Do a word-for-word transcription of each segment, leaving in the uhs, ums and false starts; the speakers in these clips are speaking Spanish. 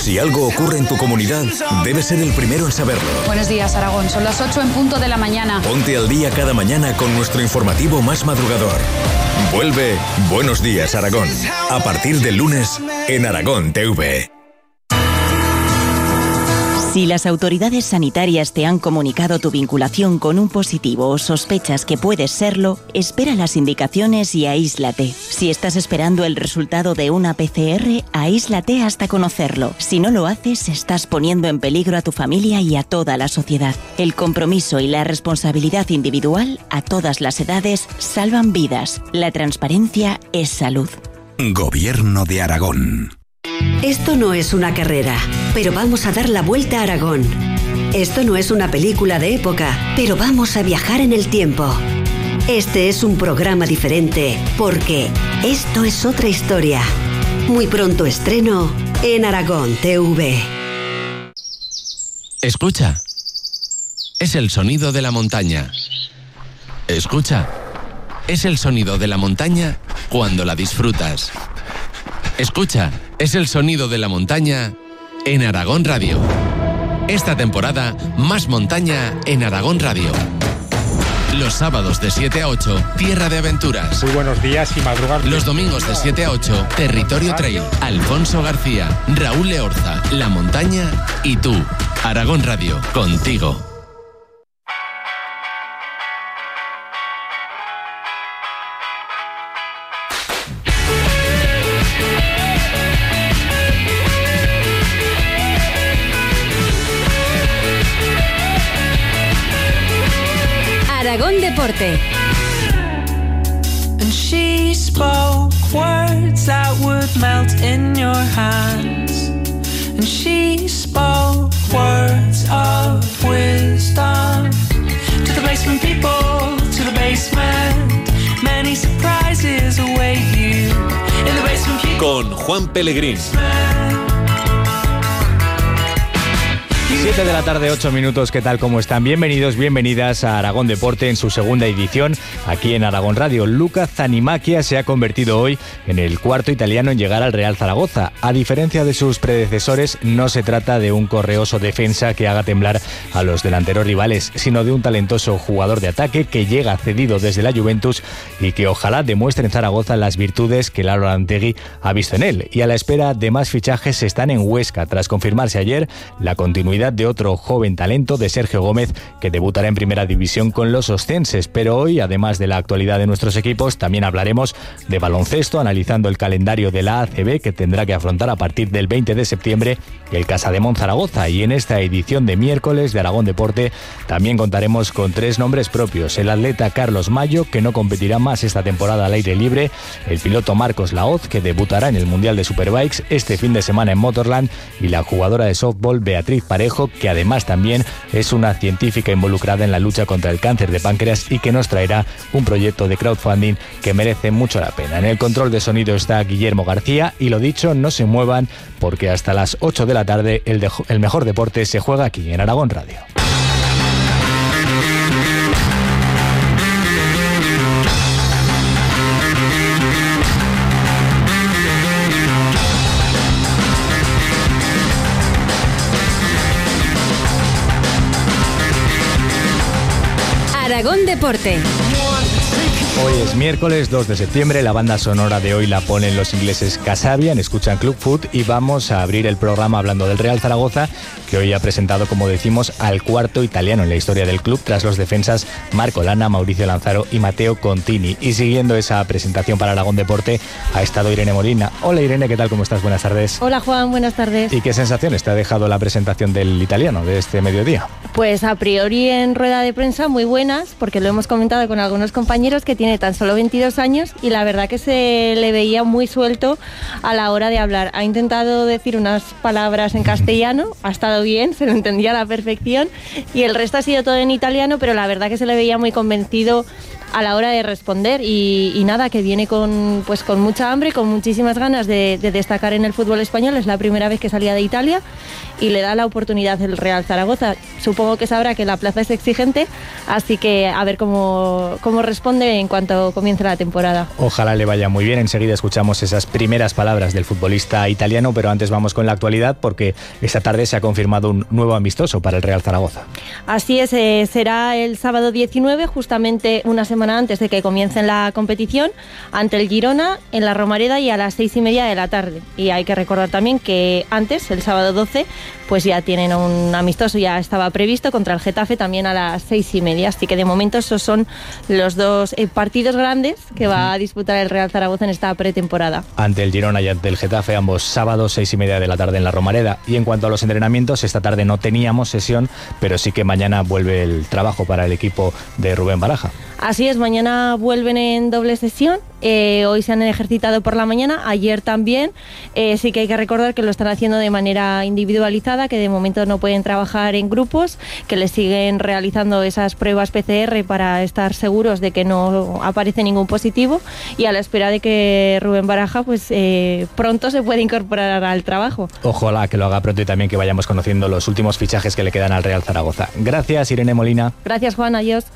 Si algo ocurre en tu comunidad, debes ser el primero en saberlo. Buenos días, Aragón. Son las ocho en punto de la mañana. Ponte al día cada mañana con nuestro informativo más madrugador. Vuelve Buenos Días, Aragón. A partir del lunes en Aragón T V. Si las autoridades sanitarias te han comunicado tu vinculación con un positivo o sospechas que puedes serlo, espera las indicaciones y aíslate. Si estás esperando el resultado de una P C R, aíslate hasta conocerlo. Si no lo haces, estás poniendo en peligro a tu familia y a toda la sociedad. El compromiso y la responsabilidad individual, a todas las edades, salvan vidas. La transparencia es salud. Gobierno de Aragón. Esto no es una carrera, pero vamos a dar la vuelta a Aragón. Esto no es una película de época, pero vamos a viajar en el tiempo. Este es un programa diferente, porque esto es otra historia. Muy pronto estreno en Aragón T V. Escucha. Es el sonido de la montaña. Escucha. Es el sonido de la montaña cuando la disfrutas. Escucha, es el sonido de la montaña en Aragón Radio. Esta temporada, más montaña en Aragón Radio. Los sábados de siete a ocho, Tierra de Aventuras. Muy buenos días y madrugar. Los domingos de siete a ocho, Territorio Trail. Alfonso García, Raúl Leorza, La Montaña y tú. Aragón Radio, contigo. Aragón Deporte. And she spoke words that would melt in your hands. And she spoke words of wisdom. To the basement people, to the basement. Many surprises await you. In the basement people. Con Juan Pellegrín. siete de la tarde, ocho minutos, ¿qué tal? ¿Cómo están? Bienvenidos, bienvenidas a Aragón Deporte en su segunda edición, aquí en Aragón Radio. Luca Zanimacchia se ha convertido hoy en el cuarto italiano en llegar al Real Zaragoza. A diferencia de sus predecesores, no se trata de un correoso defensa que haga temblar a los delanteros rivales, sino de un talentoso jugador de ataque que llega cedido desde la Juventus y que ojalá demuestre en Zaragoza las virtudes que Lalo Arantegui ha visto en él. Y a la espera de más fichajes están en Huesca, tras confirmarse ayer la continuidad de otro joven talento, de Sergio Gómez, que debutará en Primera División con los oscenses. Pero hoy, además de la actualidad de nuestros equipos, también hablaremos de baloncesto, analizando el calendario de la A C B, que tendrá que afrontar a partir del veinte de septiembre el Casademont Zaragoza. Y en esta edición de miércoles de Aragón Deporte también contaremos con tres nombres propios: el atleta Carlos Mayo, que no competirá más esta temporada al aire libre; el piloto Marcos Laoz, que debutará en el Mundial de Superbikes este fin de semana en Motorland; y la jugadora de softball Beatriz Parejo, que además también es una científica involucrada en la lucha contra el cáncer de páncreas y que nos traerá un proyecto de crowdfunding que merece mucho la pena. En el control de sonido está Guillermo García y, lo dicho, no se muevan, porque hasta las ocho de la tarde el, de, el mejor deporte se juega aquí en Aragón Radio. Aragón Deporte. Hoy es miércoles dos de septiembre, la banda sonora de hoy la ponen los ingleses Kasabian, escuchan Club Food, y vamos a abrir el programa hablando del Real Zaragoza, que hoy ha presentado, como decimos, al cuarto italiano en la historia del club, tras los defensas Marco Lana, Mauricio Lanzaro y Matteo Contini. Y siguiendo esa presentación para Aragón Deporte ha estado Irene Molina. Hola Irene, ¿qué tal? ¿Cómo estás? Buenas tardes. Hola Juan, buenas tardes. ¿Y qué sensaciones te ha dejado la presentación del italiano de este mediodía? Pues a priori en rueda de prensa muy buenas, porque lo hemos comentado con algunos compañeros, que tiene tan solo veintidós años y la verdad que se le veía muy suelto a la hora de hablar. Ha intentado decir unas palabras en castellano, ha estado bien, se lo entendía a la perfección, y el resto ha sido todo en italiano, pero la verdad que se le veía muy convencido a la hora de responder y, y nada, que viene con, pues, con mucha hambre, con muchísimas ganas de, de destacar en el fútbol español. Es la primera vez que salía de Italia y le da la oportunidad el Real Zaragoza. Supongo supongo que sabrá que la plaza es exigente, así que a ver cómo, cómo responde en cuanto comience la temporada. Ojalá le vaya muy bien. Enseguida escuchamos esas primeras palabras del futbolista italiano, pero antes vamos con la actualidad porque esta tarde se ha confirmado un nuevo amistoso para el Real Zaragoza. Así es, eh, será el sábado diecinueve, justamente una semana antes de que comience la competición, ante el Girona en la Romareda y a las seis y media de la tarde. Y hay que recordar también que antes, el sábado doce, pues ya tienen un amistoso, ya estaba previsto contra el Getafe también a las seis y media. Así que de momento esos son los dos eh, partidos grandes que va a disputar el Real Zaragoza en esta pretemporada. Ante el Girona y ante el Getafe, ambos sábados, seis y media de la tarde en la Romareda. Y en cuanto a los entrenamientos, esta tarde no teníamos sesión, pero sí que mañana vuelve el trabajo para el equipo de Rubén Baraja. Así es, mañana vuelven en doble sesión. Eh, hoy se han ejercitado por la mañana, ayer también. Eh, sí que hay que recordar que lo están haciendo de manera individualizada, que de momento no pueden trabajar en grupos, que les siguen realizando esas pruebas P C R para estar seguros de que no aparece ningún positivo, y a la espera de que Rubén Baraja pues eh, pronto se pueda incorporar al trabajo. Ojalá que lo haga pronto y también que vayamos conociendo los últimos fichajes que le quedan al Real Zaragoza. Gracias, Irene Molina. Gracias, Juan. Adiós.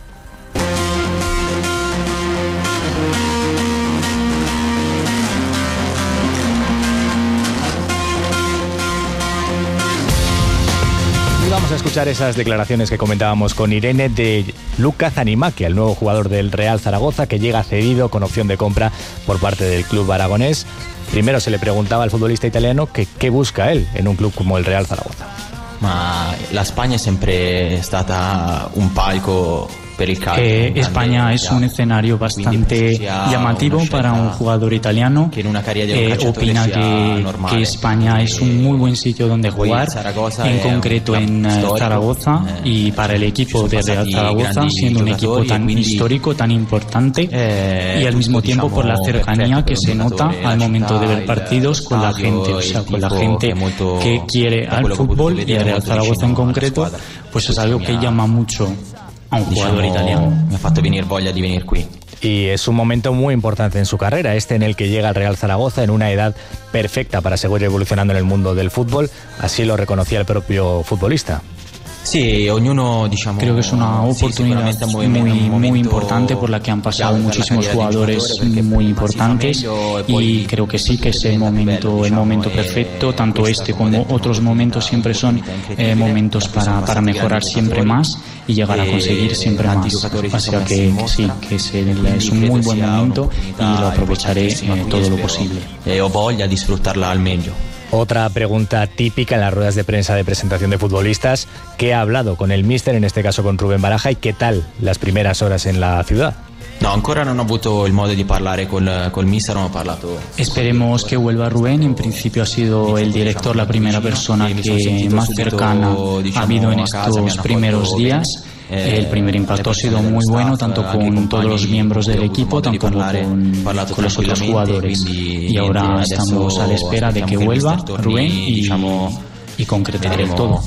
Vamos a escuchar esas declaraciones que comentábamos con Irene de Luca Zanimakia, el nuevo jugador del Real Zaragoza que llega cedido con opción de compra por parte del club aragonés. Primero se le preguntaba al futbolista italiano que qué busca él en un club como el Real Zaragoza. Ma la Spagna è sempre stata un palco. Eh, España es un escenario bastante llamativo para un jugador italiano. Eh, opina que, que España es un muy buen sitio donde jugar, en concreto en Zaragoza, y para el equipo de Real Zaragoza, siendo un equipo tan histórico, tan importante, y al mismo tiempo por la cercanía que se nota al momento de ver partidos con la gente, o sea, con la gente que quiere al fútbol y a Real Zaragoza en concreto, pues es algo que llama mucho a un jugador italiano. Me ha fatto venir voglia di venir qui. Y es un momento muy importante en su carrera, este en el que llega al Real Zaragoza en una edad perfecta para seguir evolucionando en el mundo del fútbol. Así lo reconocía el propio futbolista. Sí, ognuno, diciamo, creo que es una oportunidad muy, muy importante por la que han pasado muchísimos jugadores muy importantes, y creo que sí que es el momento, el momento perfecto. Tanto este como otros momentos siempre son eh, momentos para, para mejorar siempre más y llegar a conseguir siempre más. O sea que, que sí, que es, el, es un muy buen momento y lo aprovecharé eh, todo lo posible. E ho voglia di sfruttarla al meglio. Otra pregunta típica en las ruedas de prensa de presentación de futbolistas: ¿qué ha hablado con el míster, en este caso con Rubén Baraja, y qué tal las primeras horas en la ciudad? No, ancora non ho avuto il modo di parlare col, col mister, non ho parlato. Esperemos que vuelva Rubén. En principio ha sido el director la primera persona que más cercana ha habido en estos primeros días. El primer impacto ha sido muy bueno, tanto con todos los miembros del equipo, tanto como con, con los otros jugadores. Y ahora estamos a la espera de que vuelva Rubén y, y concretar el todo.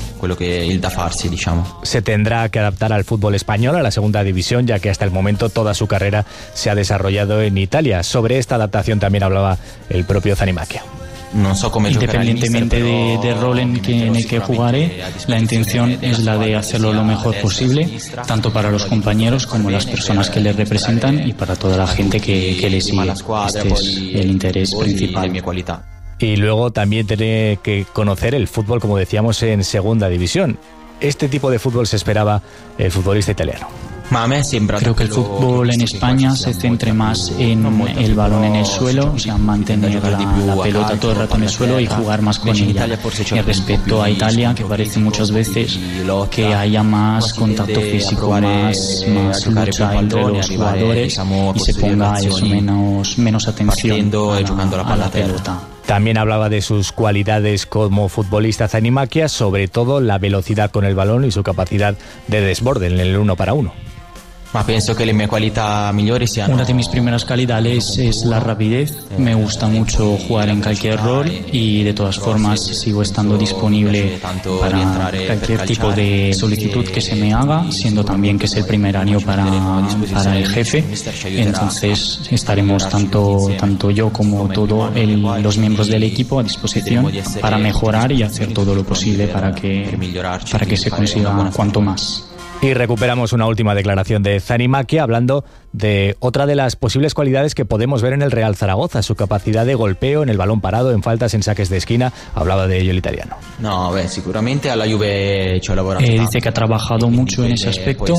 Se tendrá que adaptar al fútbol español, a la segunda división, ya que hasta el momento toda su carrera se ha desarrollado en Italia. Sobre esta adaptación también hablaba el propio Zanimakia. No so come Independientemente de, de rol en, que, en el que jugaré, la intención es la de hacerlo lo mejor posible, tanto para los compañeros como las personas que les representan y para toda la gente que, que les sigue. Este es el interés principal. Y luego también tiene que conocer el fútbol, como decíamos, en segunda división. Este tipo de fútbol se esperaba el futbolista italiano. Creo que el fútbol en España se centre más en el balón en el suelo, o sea, mantener la, la pelota todo el rato en el suelo y jugar más con ella. Y respecto a Italia, que parece muchas veces que haya más contacto físico, más, más lucha entre los jugadores y se ponga eso, menos, menos atención a, a la pelota. También hablaba de sus cualidades como futbolista Zanimakia, sobre todo la velocidad con el balón y su capacidad de desborde en el uno para uno. Pienso que le cualidad mejores sean... Una de mis primeras calidades es la rapidez. Me gusta mucho jugar en cualquier rol y de todas formas sigo estando disponible para cualquier tipo de solicitud que se me haga, siendo también que es el primer año para, para el jefe. Entonces estaremos tanto, tanto yo como todos los miembros del equipo a disposición para mejorar y hacer todo lo posible para que, para que se consiga cuanto más. Y recuperamos una última declaración de Zanimakia hablando de otra de las posibles cualidades que podemos ver en el Real Zaragoza, su capacidad de golpeo en el balón parado, en faltas, en saques de esquina. Hablaba de ello el italiano. No, beh, seguramente a la Juve hecho lavorado. Eh, dice que ha trabajado mucho en ese aspecto,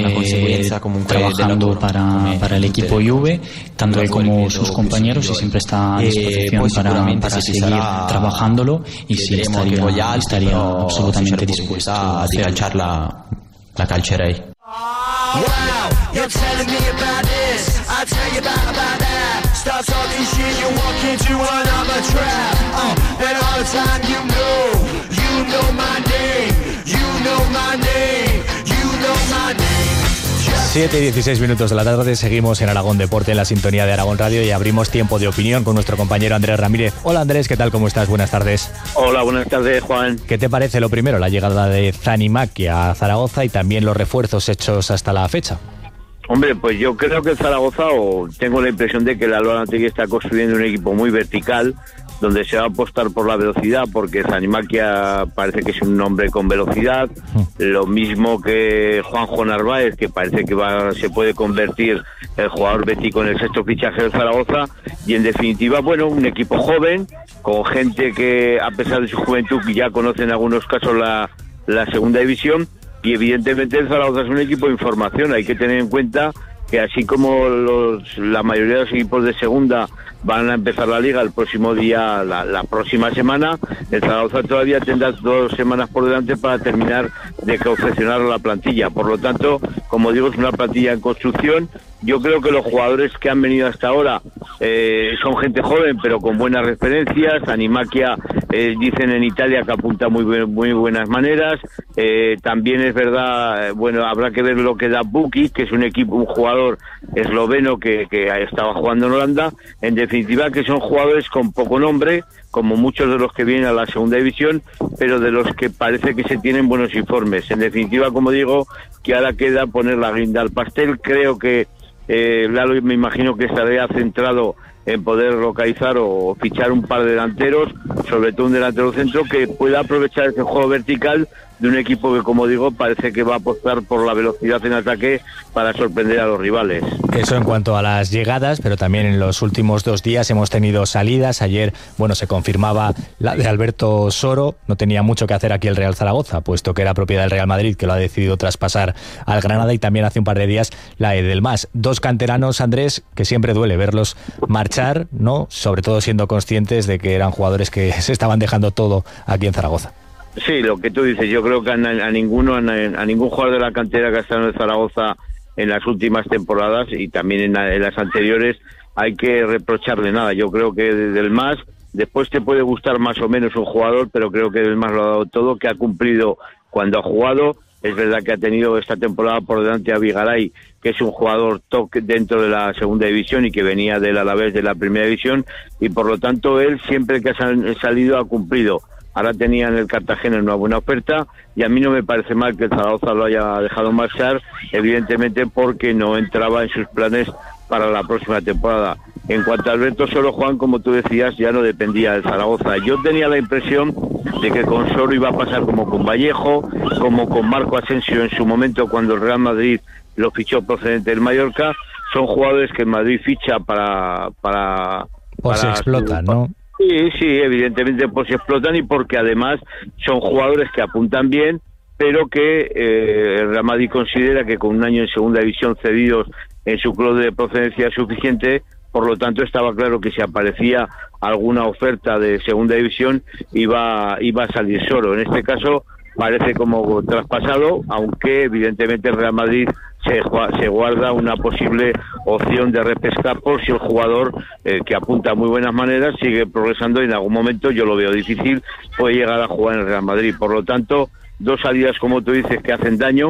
eh, trabajando para, para el equipo Juve, tanto él como sus compañeros, y siempre está a disposición para, para seguir trabajándolo, y sí, estaría, estaría absolutamente dispuesto a hacerlo. la La calcerei. Wow, you're telling me about this, I'll tell you about, about that. Start talking shit, you walk into another trap. Uh, and all the time you know, you know my name, you know my name, you know my name. siete y dieciséis minutos de la tarde, seguimos en Aragón Deporte, en la sintonía de Aragón Radio, y abrimos tiempo de opinión con nuestro compañero Andrés Ramírez. Hola Andrés, ¿qué tal? ¿Cómo estás? Buenas tardes. Hola, buenas tardes, Juan. ¿Qué te parece lo primero, la llegada de Zanimakia a Zaragoza y también los refuerzos hechos hasta la fecha? Hombre, pues yo creo que Zaragoza, o tengo la impresión de que la Lorantegui está construyendo un equipo muy vertical, donde se va a apostar por la velocidad, porque Zanimakia parece que es un hombre con velocidad, lo mismo que Juanjo Narváez, que parece que va, se puede convertir el jugador bético en el sexto fichaje de Zaragoza, y en definitiva, bueno, un equipo joven, con gente que a pesar de su juventud ya conoce en algunos casos la, la segunda división, y evidentemente el Zaragoza es un equipo de información. Hay que tener en cuenta que así como los, la mayoría de los equipos de segunda van a empezar la liga el próximo día, la, la próxima semana, el Zaragoza todavía tendrá dos semanas por delante para terminar de confeccionar la plantilla. Por lo tanto, como digo, es una plantilla en construcción. Yo creo que los jugadores que han venido hasta ahora eh, son gente joven, pero con buenas referencias. Zanimakia, eh, dicen en Italia que apunta muy buen, muy buenas maneras. Eh, también es verdad, eh, bueno, habrá que ver lo que da Bukic, que es un equipo, un jugador esloveno que, que estaba jugando en Holanda. En definitiva, que son jugadores con poco nombre, como muchos de los que vienen a la segunda división, pero de los que parece que se tienen buenos informes. En definitiva, como digo, que ahora queda poner la guinda al pastel. Creo que Eh, Lalo, me imagino que estaría centrado en poder localizar o fichar un par de delanteros, sobre todo un delantero centro que pueda aprovechar ese juego vertical de un equipo que, como digo, parece que va a apostar por la velocidad en ataque para sorprender a los rivales. Eso en cuanto a las llegadas, pero también en los últimos dos días hemos tenido salidas. Ayer, bueno, se confirmaba la de Alberto Soro. No tenía mucho que hacer aquí el Real Zaragoza, puesto que era propiedad del Real Madrid, que lo ha decidido traspasar al Granada, y también hace un par de días la de Delmas. Dos canteranos, Andrés, que siempre duele verlos marchar, ¿no? Sobre todo siendo conscientes de que eran jugadores que se estaban dejando todo aquí en Zaragoza. Sí, lo que tú dices, yo creo que a, a ninguno, a, a ningún jugador de la cantera que ha estado en Zaragoza en las últimas temporadas y también en, en las anteriores hay que reprocharle nada. Yo creo que del más, después te puede gustar más o menos un jugador, pero creo que del más lo ha dado todo, que ha cumplido cuando ha jugado. Es verdad que ha tenido esta temporada por delante a Vigaray, que es un jugador top dentro de la segunda división y que venía del Alavés de la primera división, y por lo tanto él siempre que ha salido ha cumplido. Ahora tenía en el Cartagena una buena oferta, y a mí no me parece mal que el Zaragoza lo haya dejado marchar, evidentemente porque no entraba en sus planes para la próxima temporada. En cuanto a Alberto Soro, Juan, como tú decías, ya no dependía del Zaragoza. Yo tenía la impresión de que con Soro iba a pasar como con Vallejo, como con Marco Asensio en su momento cuando el Real Madrid lo fichó procedente del Mallorca. Son jugadores que el Madrid ficha para... para pues se explotan, ¿no? Sí, sí, evidentemente pues se explotan, y porque además son jugadores que apuntan bien, pero que eh, el Real Madrid considera que con un año en segunda división cedidos en su club de procedencia es suficiente. Por lo tanto, estaba claro que si aparecía alguna oferta de segunda división iba, iba a salir Soro. En este caso parece como traspasado, aunque evidentemente el Real Madrid se, se guarda una posible opción de repescar por si el jugador, eh, que apunta a muy buenas maneras, sigue progresando, y en algún momento, yo lo veo difícil, puede llegar a jugar en el Real Madrid. Por lo tanto, dos salidas, como tú dices, que hacen daño,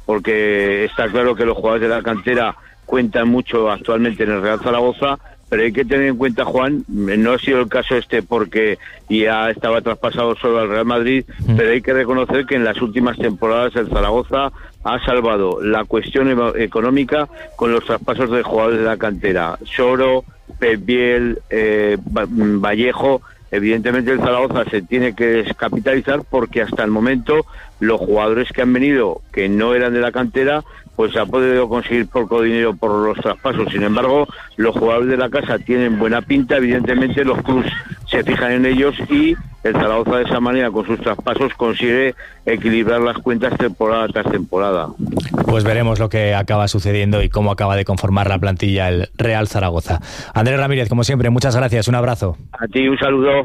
porque está claro que los jugadores de la cantera cuentan mucho actualmente en el Real Zaragoza, pero hay que tener en cuenta, Juan, no ha sido el caso este porque ya estaba traspasado solo al Real Madrid, mm. pero hay que reconocer que en las últimas temporadas el Zaragoza ha salvado la cuestión e- económica con los traspasos de jugadores de la cantera. Soro, Pep Biel, eh, Vallejo. Evidentemente el Zaragoza se tiene que descapitalizar porque hasta el momento los jugadores que han venido, que no eran de la cantera, pues ha podido conseguir poco dinero por los traspasos. Sin embargo, los jugadores de la casa tienen buena pinta, evidentemente los clubs se fijan en ellos y el Zaragoza de esa manera con sus traspasos consigue equilibrar las cuentas temporada tras temporada. Pues veremos lo que acaba sucediendo y cómo acaba de conformar la plantilla el Real Zaragoza. Andrés Ramírez, como siempre, muchas gracias, un abrazo. A ti un saludo.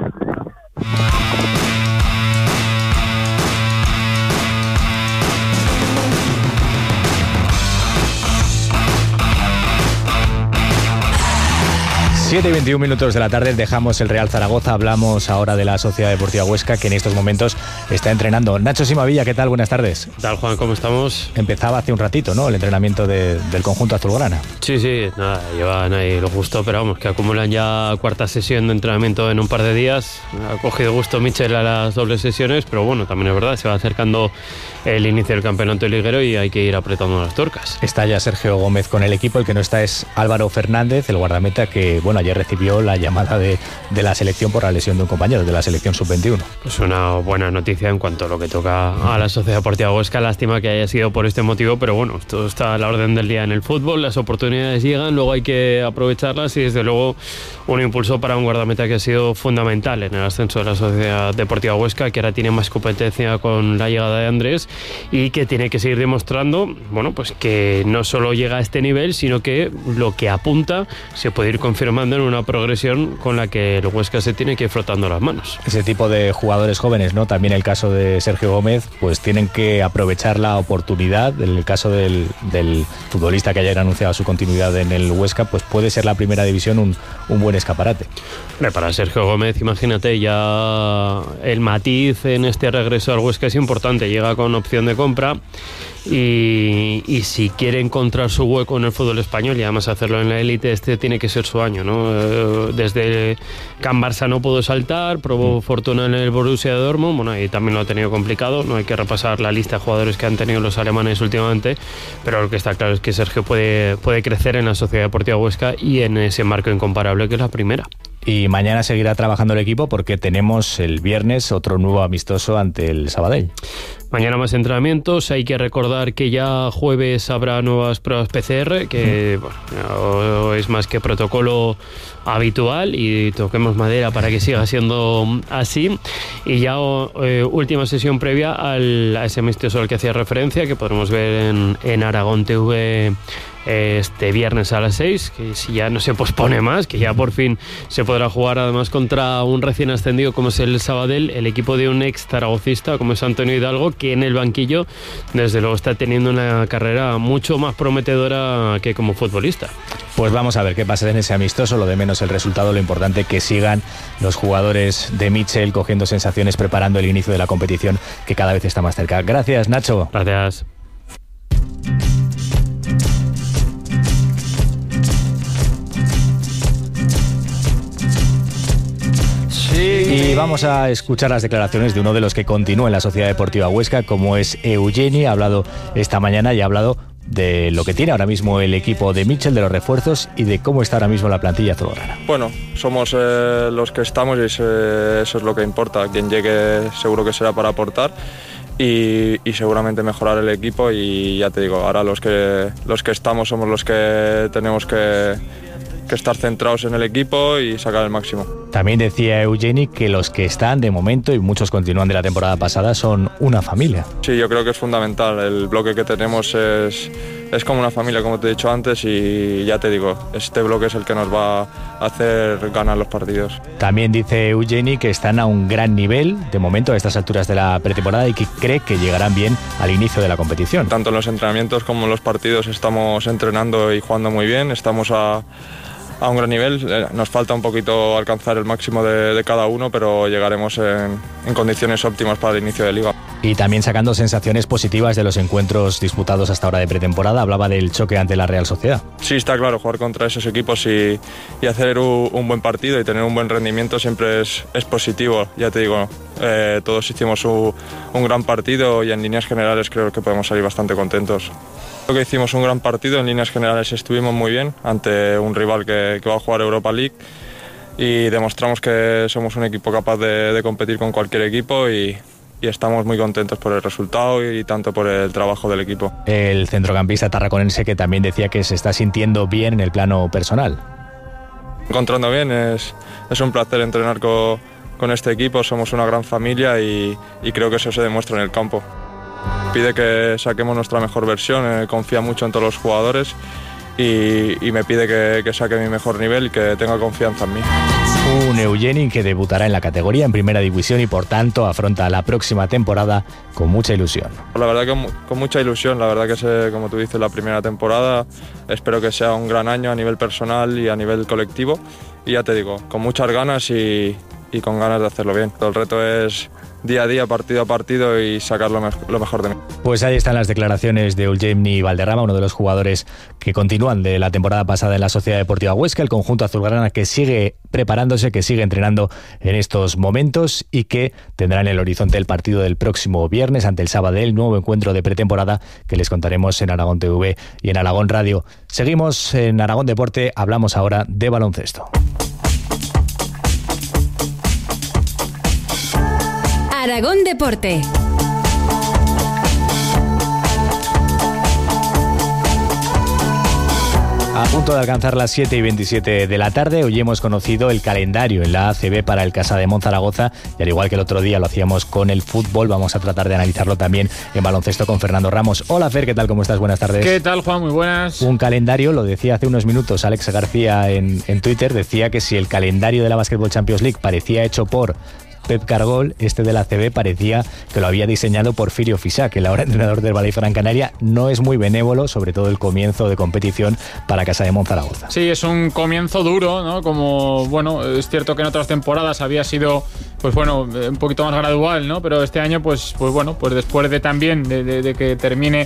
siete y veintiún minutos de la tarde, dejamos el Real Zaragoza, hablamos ahora de la Sociedad Deportiva Huesca, que en estos momentos está entrenando. Nacho Simavilla, ¿qué tal? Buenas tardes. ¿Qué tal, Juan? ¿Cómo estamos? Empezaba hace un ratito, ¿no?, el entrenamiento de, del conjunto azulgrana. Sí, sí, nada, llevan ahí lo justo, pero vamos, que acumulan ya cuarta sesión de entrenamiento en un par de días. Ha cogido gusto Michel a las dobles sesiones, pero bueno, también es verdad, se va acercando el inicio del campeonato liguero y hay que ir apretando las tuercas. Está ya Sergio Gómez con el equipo, el que no está es Álvaro Fernández, el guardameta que, bueno, ayer recibió la llamada de, de la selección por la lesión de un compañero de la selección sub veintiuno. Pues una buena noticia en cuanto a lo que toca a la Sociedad Deportiva Huesca. Lástima que haya sido por este motivo, pero bueno, esto está a la orden del día en el fútbol, las oportunidades llegan, luego hay que aprovecharlas y desde luego un impulso para un guardameta que ha sido fundamental en el ascenso de la Sociedad Deportiva Huesca, que ahora tiene más competencia con la llegada de Andrés y que tiene que seguir demostrando, bueno, pues que no solo llega a este nivel, sino que lo que apunta se puede ir confirmando en una progresión con la que el Huesca se tiene que ir frotando las manos. Ese tipo de jugadores jóvenes, ¿no? También el caso de Sergio Gómez, pues tienen que aprovechar la oportunidad. En el caso del, del futbolista que ayer anunciaba su continuidad en el Huesca, pues puede ser la primera división un, un buen escaparate. Para Sergio Gómez, imagínate, ya el matiz en este regreso al Huesca es importante, llega con opción de compra y, y si quiere encontrar su hueco en el fútbol español y además hacerlo en la élite, este tiene que ser su año, ¿no? Desde Can Barça no pudo saltar, probó fortuna en el Borussia Dortmund, bueno, y también lo ha tenido complicado, no hay que repasar la lista de jugadores que han tenido los alemanes últimamente, pero lo que está claro es que Sergio puede, puede crecer en la Sociedad Deportiva Huesca y en ese marco incomparable que es la primera. Y mañana seguirá trabajando el equipo porque tenemos el viernes otro nuevo amistoso ante el Sabadell. Mañana más entrenamientos, hay que recordar que ya jueves habrá nuevas pruebas P C R, que bueno, es más que protocolo habitual y toquemos madera para que siga siendo así. Y ya eh, última sesión previa al, a ese amistoso al que hacía referencia, que podremos ver en, en Aragón T V este viernes a las seis, que si ya no se pospone más, que ya por fin se podrá jugar además contra un recién ascendido como es el Sabadell, el equipo de un ex zaragocista como es Antonio Hidalgo, que en el banquillo desde luego está teniendo una carrera mucho más prometedora que como futbolista. Pues vamos a ver qué pasa en ese amistoso, lo de menos el resultado, lo importante que sigan los jugadores de Michel cogiendo sensaciones, preparando el inicio de la competición que cada vez está más cerca. Gracias, Nacho. Gracias. Y vamos a escuchar las declaraciones de uno de los que continúa en la Sociedad Deportiva Huesca, como es Eugeni. Ha hablado esta mañana y ha hablado de lo que tiene ahora mismo el equipo de Michel, de los refuerzos y de cómo está ahora mismo la plantilla azulgrana. Bueno, somos eh, los que estamos y eso, eso es lo que importa. Quien llegue seguro que será para aportar y, y seguramente mejorar el equipo, y ya te digo, ahora los que, los que estamos somos los que tenemos que... que estar centrados en el equipo y sacar el máximo. También decía Eugeni que los que están de momento, y muchos continúan de la temporada pasada, son una familia. Sí, yo creo que es fundamental. El bloque que tenemos es, es como una familia, como te he dicho antes, y ya te digo, este bloque es el que nos va a hacer ganar los partidos. También dice Eugeni que están a un gran nivel de momento a estas alturas de la pretemporada y que cree que llegarán bien al inicio de la competición. Tanto en los entrenamientos como en los partidos estamos entrenando y jugando muy bien, estamos a a un gran nivel. Eh, nos falta un poquito alcanzar el máximo de, de cada uno, pero llegaremos en, en condiciones óptimas para el inicio de liga. Y también sacando sensaciones positivas de los encuentros disputados hasta ahora de pretemporada. Hablaba del choque ante la Real Sociedad. Sí, está claro, jugar contra esos equipos y, y hacer un, un buen partido y tener un buen rendimiento siempre es, es positivo. Ya te digo, eh, todos hicimos un, un gran partido y en líneas generales creo que podemos salir bastante contentos. Creo que hicimos un gran partido, en líneas generales estuvimos muy bien ante un rival que, que va a jugar Europa League y demostramos que somos un equipo capaz de, de competir con cualquier equipo y, y estamos muy contentos por el resultado y tanto por el trabajo del equipo. El centrocampista tarraconense que también decía que se está sintiendo bien en el plano personal. Encontrando bien, es, es un placer entrenar con, con este equipo, somos una gran familia y, y creo que eso se demuestra en el campo. Pide que saquemos nuestra mejor versión, eh, confía mucho en todos los jugadores y, y me pide que, que saque mi mejor nivel y que tenga confianza en mí. Un Eugeni que debutará en la categoría en primera división y por tanto afronta la próxima temporada con mucha ilusión. La verdad que con mucha ilusión, la verdad que es, como tú dices, la primera temporada. Espero que sea un gran año a nivel personal y a nivel colectivo y ya te digo, con muchas ganas y, y con ganas de hacerlo bien. El reto es día a día, partido a partido y sacar lo, me- lo mejor de mí. Pues ahí están las declaraciones de Eugeni Valderrama, uno de los jugadores que continúan de la temporada pasada en la Sociedad Deportiva Huesca, el conjunto azulgrana que sigue preparándose, que sigue entrenando en estos momentos y que tendrá en el horizonte el partido del próximo viernes ante el Sabadell, nuevo encuentro de pretemporada que les contaremos en Aragón T V y en Aragón Radio. Seguimos en Aragón Deporte, hablamos ahora de baloncesto. Aragón Deporte. A punto de alcanzar las siete y veintisiete de la tarde, hoy hemos conocido el calendario en la A C B para el Casademont Zaragoza y al igual que el otro día lo hacíamos con el fútbol, vamos a tratar de analizarlo también en baloncesto con Fernando Ramos. Hola Fer, ¿qué tal? ¿Cómo estás? Buenas tardes. ¿Qué tal, Juan? Muy buenas. Un calendario, lo decía hace unos minutos Alex García en, en Twitter, decía que si el calendario de la Basketball Champions League parecía hecho por Pep Cargol, este de la A C B parecía que lo había diseñado Porfirio Fisac, el ahora entrenador del Valle Gran Canaria. No es muy benévolo, sobre todo el comienzo de competición para Casademont Zaragoza. Sí, es un comienzo duro, ¿no? Como, bueno, es cierto que en otras temporadas había sido, pues bueno, un poquito más gradual, ¿no? Pero este año, pues, pues bueno, pues después de también de, de, de que termine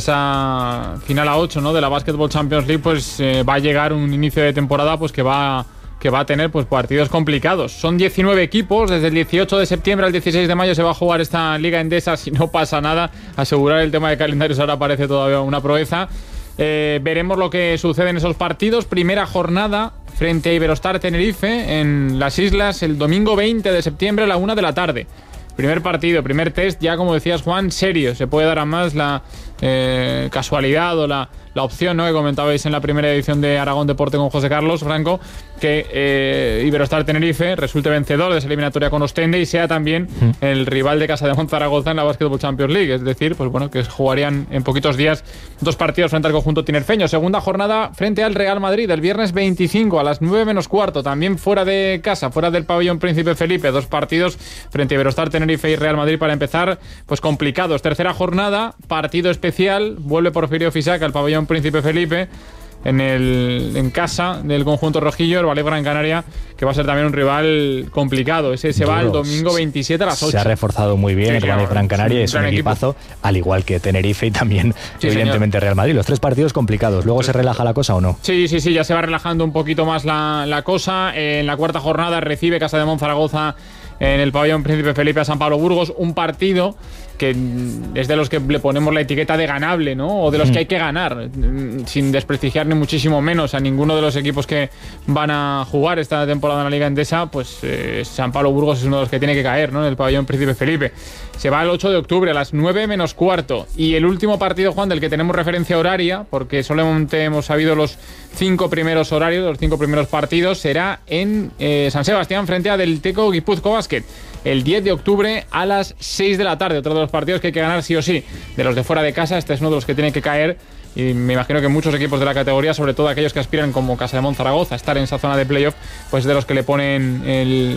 esa final a ocho, ¿no? De la Basketball Champions League, pues eh, va a llegar un inicio de temporada, pues que va que va a tener pues partidos complicados. Son diecinueve equipos, desde el dieciocho de septiembre al dieciséis de mayo se va a jugar esta Liga Endesa, si no pasa nada. Asegurar el tema de calendarios ahora parece todavía una proeza. Eh, veremos lo que sucede en esos partidos. Primera jornada frente a Iberostar Tenerife en las Islas el domingo veinte de septiembre a la una de la tarde. Primer partido, primer test, ya como decías, Juan, serio. Se puede dar a más la eh, casualidad o la, la opción, ¿no?, que comentabais en la primera edición de Aragón Deporte con José Carlos Franco, que eh, Iberostar Tenerife resulte vencedor de esa eliminatoria con Ostende y sea también mm. el rival de Casademont Zaragoza en la Basketball Champions League. Es decir, pues bueno, que jugarían en poquitos días dos partidos frente al conjunto tinerfeño. Segunda jornada frente al Real Madrid el viernes veinticinco a las nueve menos cuarto, también fuera de casa, fuera del pabellón Príncipe Felipe. Dos partidos frente a Iberostar Tenerife y Real Madrid para empezar, pues complicados. Tercera jornada, partido especial, vuelve Porfirio Fisac al pabellón Príncipe Felipe en el en casa del conjunto rojillo, el Valle Gran Canaria, que va a ser también un rival complicado. Ese se Duros. va el domingo veintisiete a las ocho. Se ha reforzado muy bien sí, el Valle Gran Canaria, es un, es un equipazo, equipo. Al igual que Tenerife y también sí, evidentemente señor. Real Madrid. Los tres partidos complicados. ¿Luego se relaja la cosa o no? Sí, sí, sí, ya se va relajando un poquito más la, la cosa. En la cuarta jornada recibe Casademont Zaragoza en el pabellón Príncipe Felipe a San Pablo Burgos, un partido que es de los que le ponemos la etiqueta de ganable, ¿no? O de los que hay que ganar, sin desprestigiar ni muchísimo menos a ninguno de los equipos que van a jugar esta temporada en la Liga Endesa. Pues eh, San Pablo Burgos es uno de los que tiene que caer, ¿no?, en el pabellón Príncipe Felipe. Se va el ocho de octubre a las nueve menos cuarto. Y el último partido, Juan, del que tenemos referencia horaria, porque solamente hemos sabido los cinco primeros horarios, los cinco primeros partidos, será en eh, San Sebastián frente a Del Teco Guipúzcoa Basket. El diez de octubre a las seis de la tarde. Otro de los partidos que hay que ganar sí o sí. De los de fuera de casa, este es uno de los que tiene que caer. Y me imagino que muchos equipos de la categoría, sobre todo aquellos que aspiran como Casademont Zaragoza a estar en esa zona de playoff, pues de los que le ponen el,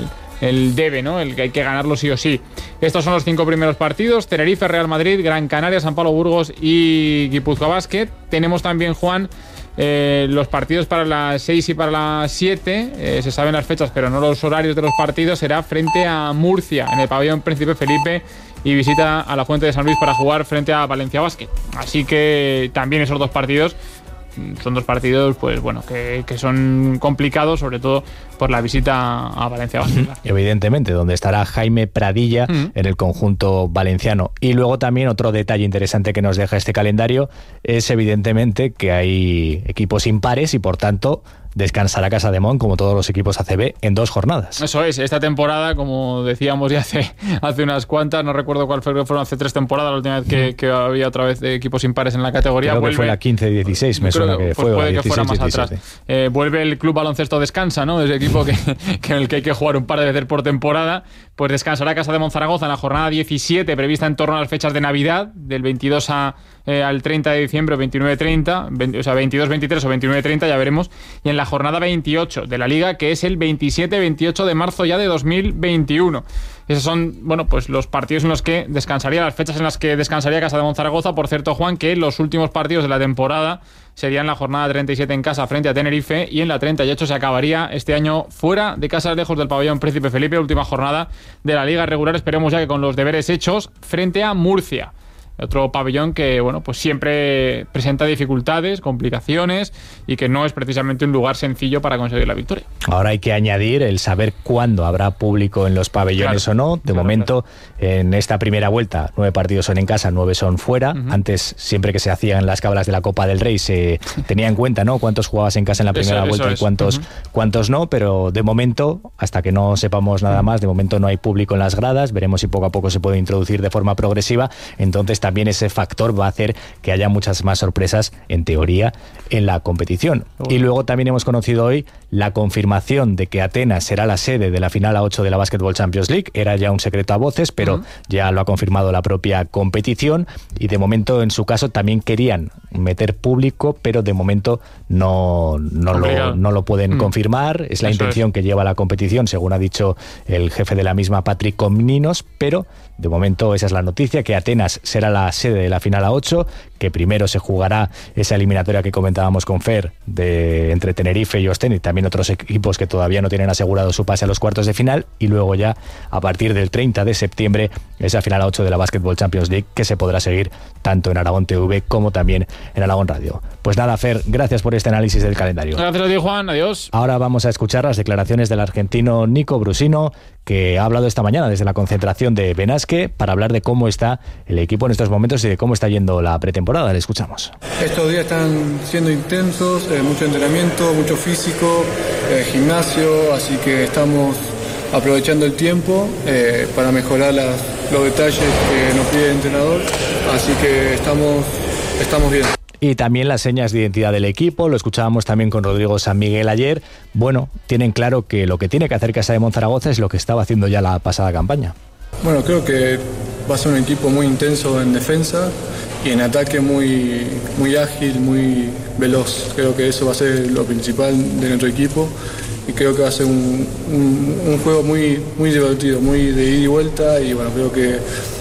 el debe, ¿no? El que hay que ganarlo sí o sí. Estos son los cinco primeros partidos: Tenerife, Real Madrid, Gran Canaria, San Pablo Burgos y Guipúzcoa Basket. Tenemos también, Juan, Eh, los partidos para las seis y para las siete, eh, se saben las fechas pero no los horarios de los partidos. Será frente a Murcia en el pabellón Príncipe Felipe y visita a la Fuente de San Luis para jugar frente a Valencia Basket. Así que también esos dos partidos son dos partidos, pues bueno, que, que son complicados, sobre todo por la visita a Valencia Basket. Evidentemente, donde estará Jaime Pradilla uh-huh. en el conjunto valenciano. Y luego también otro detalle interesante que nos deja este calendario es evidentemente que hay equipos impares y por tanto descansará Casademont, como todos los equipos A C B, en dos jornadas. Eso es, esta temporada, como decíamos ya hace, hace unas cuantas, no recuerdo cuál fue, fueron hace tres temporadas, la última vez que, que había otra vez de equipos impares en la categoría. Creo vuelve, que fue la quince dieciséis, me suena que, que fue. Puede dieciséis, que fuera más diecisiete. atrás. Eh, vuelve el Club Baloncesto Descansa, ¿no? Ese equipo que, que en el que hay que jugar un par de veces por temporada. Pues descansará Casademont Zaragoza en la jornada diecisiete, prevista en torno a las fechas de Navidad, del veintidós a, eh, al treinta de diciembre, veintinueve treinta, veinte, o sea, veintidós veintitrés o veintinueve treinta, ya veremos. Y en la jornada veintiocho de la Liga, que es el veintisiete veintiocho de marzo ya de dos mil veintiuno. Esos son, bueno, pues los partidos en los que descansaría, las fechas en las que descansaría Casademont Zaragoza. Por cierto, Juan, que los últimos partidos de la temporada serían la jornada treinta y siete en casa frente a Tenerife y en la treinta y ocho se acabaría este año fuera de casa, lejos del pabellón Príncipe Felipe, última jornada de la Liga regular. Esperemos ya que con los deberes hechos frente a Murcia. Otro pabellón que, bueno, pues siempre presenta dificultades, complicaciones y que no es precisamente un lugar sencillo para conseguir la victoria. Ahora hay que añadir el saber cuándo habrá público en los pabellones claro, o no. De claro, momento, claro. en esta primera vuelta, nueve partidos son en casa, nueve son fuera. Uh-huh. Antes, siempre que se hacían las cábalas de la Copa del Rey, se tenía en cuenta, ¿no?, cuántos jugabas en casa en la primera eso, vuelta eso y cuántos, uh-huh. cuántos no, pero de momento, hasta que no sepamos nada uh-huh. más, de momento no hay público en las gradas. Veremos si poco a poco se puede introducir de forma progresiva. Entonces, también ese factor va a hacer que haya muchas más sorpresas, en teoría, en la competición. Y luego también hemos conocido hoy la confirmación de que Atenas será la sede de la final A ocho de la Basketball Champions League. Era ya un secreto a voces, pero uh-huh. ya lo ha confirmado la propia competición y de momento, en su caso, también querían meter público, pero de momento no, no, lo, no lo pueden uh-huh. confirmar. Es la Eso intención es. que lleva la competición, según ha dicho el jefe de la misma, Patrick Komninos, pero de momento esa es la noticia, que Atenas será la sede de la final A ocho, que primero se jugará esa eliminatoria que comentábamos con Fer de entre Tenerife y Ostend y también otros equipos que todavía no tienen asegurado su pase a los cuartos de final, y luego ya a partir del treinta de septiembre esa final A ocho de la Basketball Champions League, que se podrá seguir tanto en Aragón T V como también en Aragón Radio. Pues nada, Fer, gracias por este análisis del calendario. Gracias a ti, Juan, adiós. Ahora vamos a escuchar las declaraciones del argentino Nico Brusino, que ha hablado esta mañana desde la concentración de Benasque para hablar de cómo está el equipo en estos momentos y de cómo está yendo la pretemporada. Le escuchamos. Estos días están siendo intensos, eh, mucho entrenamiento, mucho físico, eh, gimnasio, así que estamos aprovechando el tiempo eh, para mejorar las, los detalles que nos pide el entrenador, así que estamos, estamos bien. Y también las señas de identidad del equipo, lo escuchábamos también con Rodrigo San Miguel ayer. Bueno, tienen claro que lo que tiene que hacer Casademont Zaragoza es lo que estaba haciendo ya la pasada campaña. Bueno, creo que va a ser un equipo muy intenso en defensa y en ataque muy, muy ágil, muy veloz. Creo que eso va a ser lo principal de nuestro equipo y creo que va a ser un, un, un juego muy, muy divertido, muy de ida y vuelta, y bueno, creo que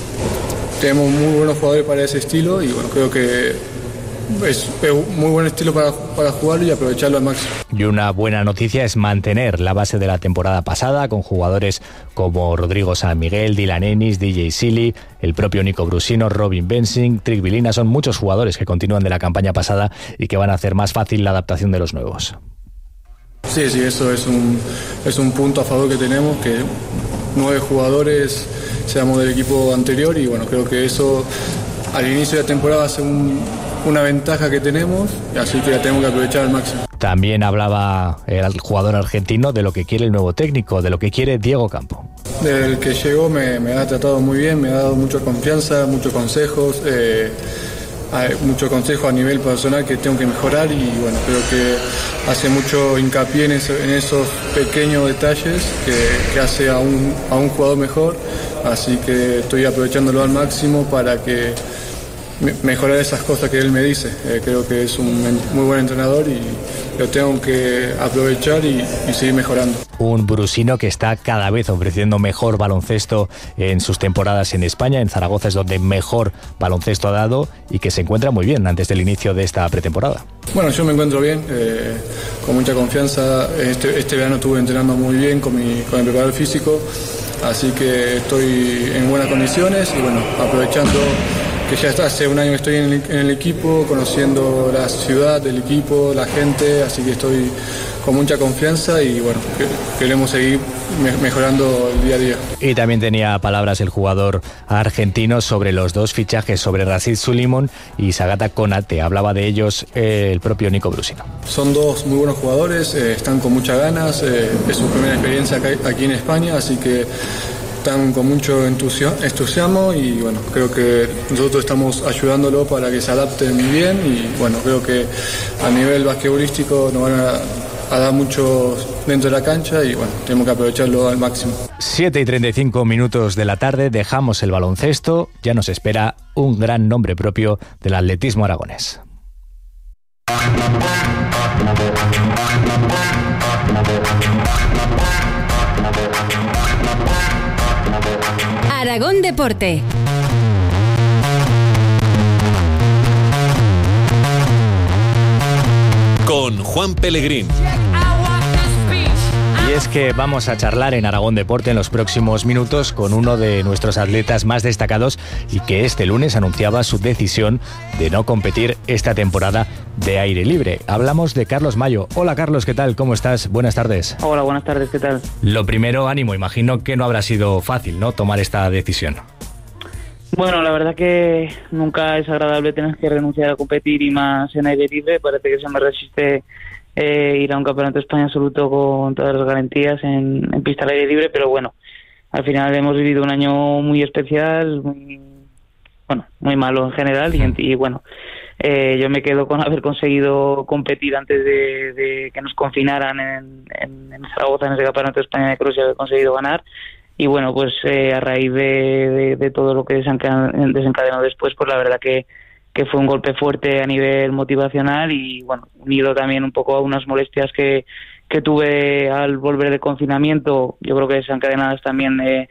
tenemos muy buenos jugadores para ese estilo y bueno, creo que es un muy buen estilo para, para jugarlo y aprovecharlo al máximo. Y una buena noticia es mantener la base de la temporada pasada con jugadores como Rodrigo San Miguel, Dylan Ennis, D J Silly, el propio Nico Brusino, Robin Bensing, Trick Vilina. Son muchos jugadores que continúan de la campaña pasada y que van a hacer más fácil la adaptación de los nuevos. Sí, sí, eso es un, es un punto a favor que tenemos, que nueve jugadores seamos del equipo anterior, y bueno, creo que eso al inicio de la temporada hace un, una ventaja que tenemos, así que la tenemos que aprovechar al máximo. También hablaba el jugador argentino de lo que quiere el nuevo técnico, de lo que quiere Diego Campo. Desde el que llegó me, me ha tratado muy bien, me ha dado mucha confianza, muchos consejos, eh, hay muchos consejos a nivel personal que tengo que mejorar, y bueno, creo que hace mucho hincapié en, eso, en esos pequeños detalles que, que hace a un, a un jugador mejor, así que estoy aprovechándolo al máximo para que mejorar esas cosas que él me dice. Eh, creo que es un muy buen entrenador y lo tengo que aprovechar y, y seguir mejorando. Un brusino que está cada vez ofreciendo mejor baloncesto en sus temporadas en España. En Zaragoza es donde mejor baloncesto ha dado y que se encuentra muy bien antes del inicio de esta pretemporada. Bueno, yo me encuentro bien, eh, con mucha confianza. Este, este verano estuve entrenando muy bien con, mi, con el preparador físico, así que estoy en buenas condiciones y bueno, aprovechando que ya está, hace un año que estoy en el, en el equipo, conociendo la ciudad, el equipo, la gente, así que estoy con mucha confianza y bueno, que, queremos seguir me, mejorando el día a día. Y también tenía palabras el jugador argentino sobre los dos fichajes, sobre Rashid Suleiman y Sagata Konate. Hablaba de ellos eh, el propio Nico Brusino. Son dos muy buenos jugadores, eh, están con muchas ganas, eh, es su primera experiencia acá, aquí en España, así que están con mucho entusiasmo y bueno, creo que nosotros estamos ayudándolo para que se adapten bien y bueno, creo que a nivel basquetbolístico nos van a, a dar mucho dentro de la cancha y bueno, tenemos que aprovecharlo al máximo. siete y treinta y cinco minutos de la tarde, dejamos el baloncesto, ya nos espera un gran nombre propio del atletismo aragonés. Aragón Deporte. Con Juan Pellegrín. Y es que vamos a charlar en Aragón Deporte en los próximos minutos con uno de nuestros atletas más destacados y que este lunes anunciaba su decisión de no competir esta temporada de aire libre. Hablamos de Carlos Mayo. Hola Carlos, ¿qué tal? ¿Cómo estás? Buenas tardes. Hola, buenas tardes, ¿qué tal? Lo primero, ánimo, imagino que no habrá sido fácil, ¿no?, tomar esta decisión. Bueno, la verdad que nunca es agradable tener que renunciar a competir y más en aire libre. Parece que se me resiste eh, ir a un campeonato de España absoluto con todas las garantías en, en pista al aire libre, pero bueno, al final hemos vivido un año muy especial, muy, bueno, muy malo en general y, y bueno, eh, yo me quedo con haber conseguido competir antes de, de que nos confinaran en, en, en Zaragoza en ese campeonato de España de cross y haber conseguido ganar. Y bueno, pues eh, a raíz de, de, de todo lo que desencadenó, desencadenó después, pues la verdad que, que fue un golpe fuerte a nivel motivacional y bueno, unido también un poco a unas molestias que, que tuve al volver de confinamiento, yo creo que desencadenadas también de,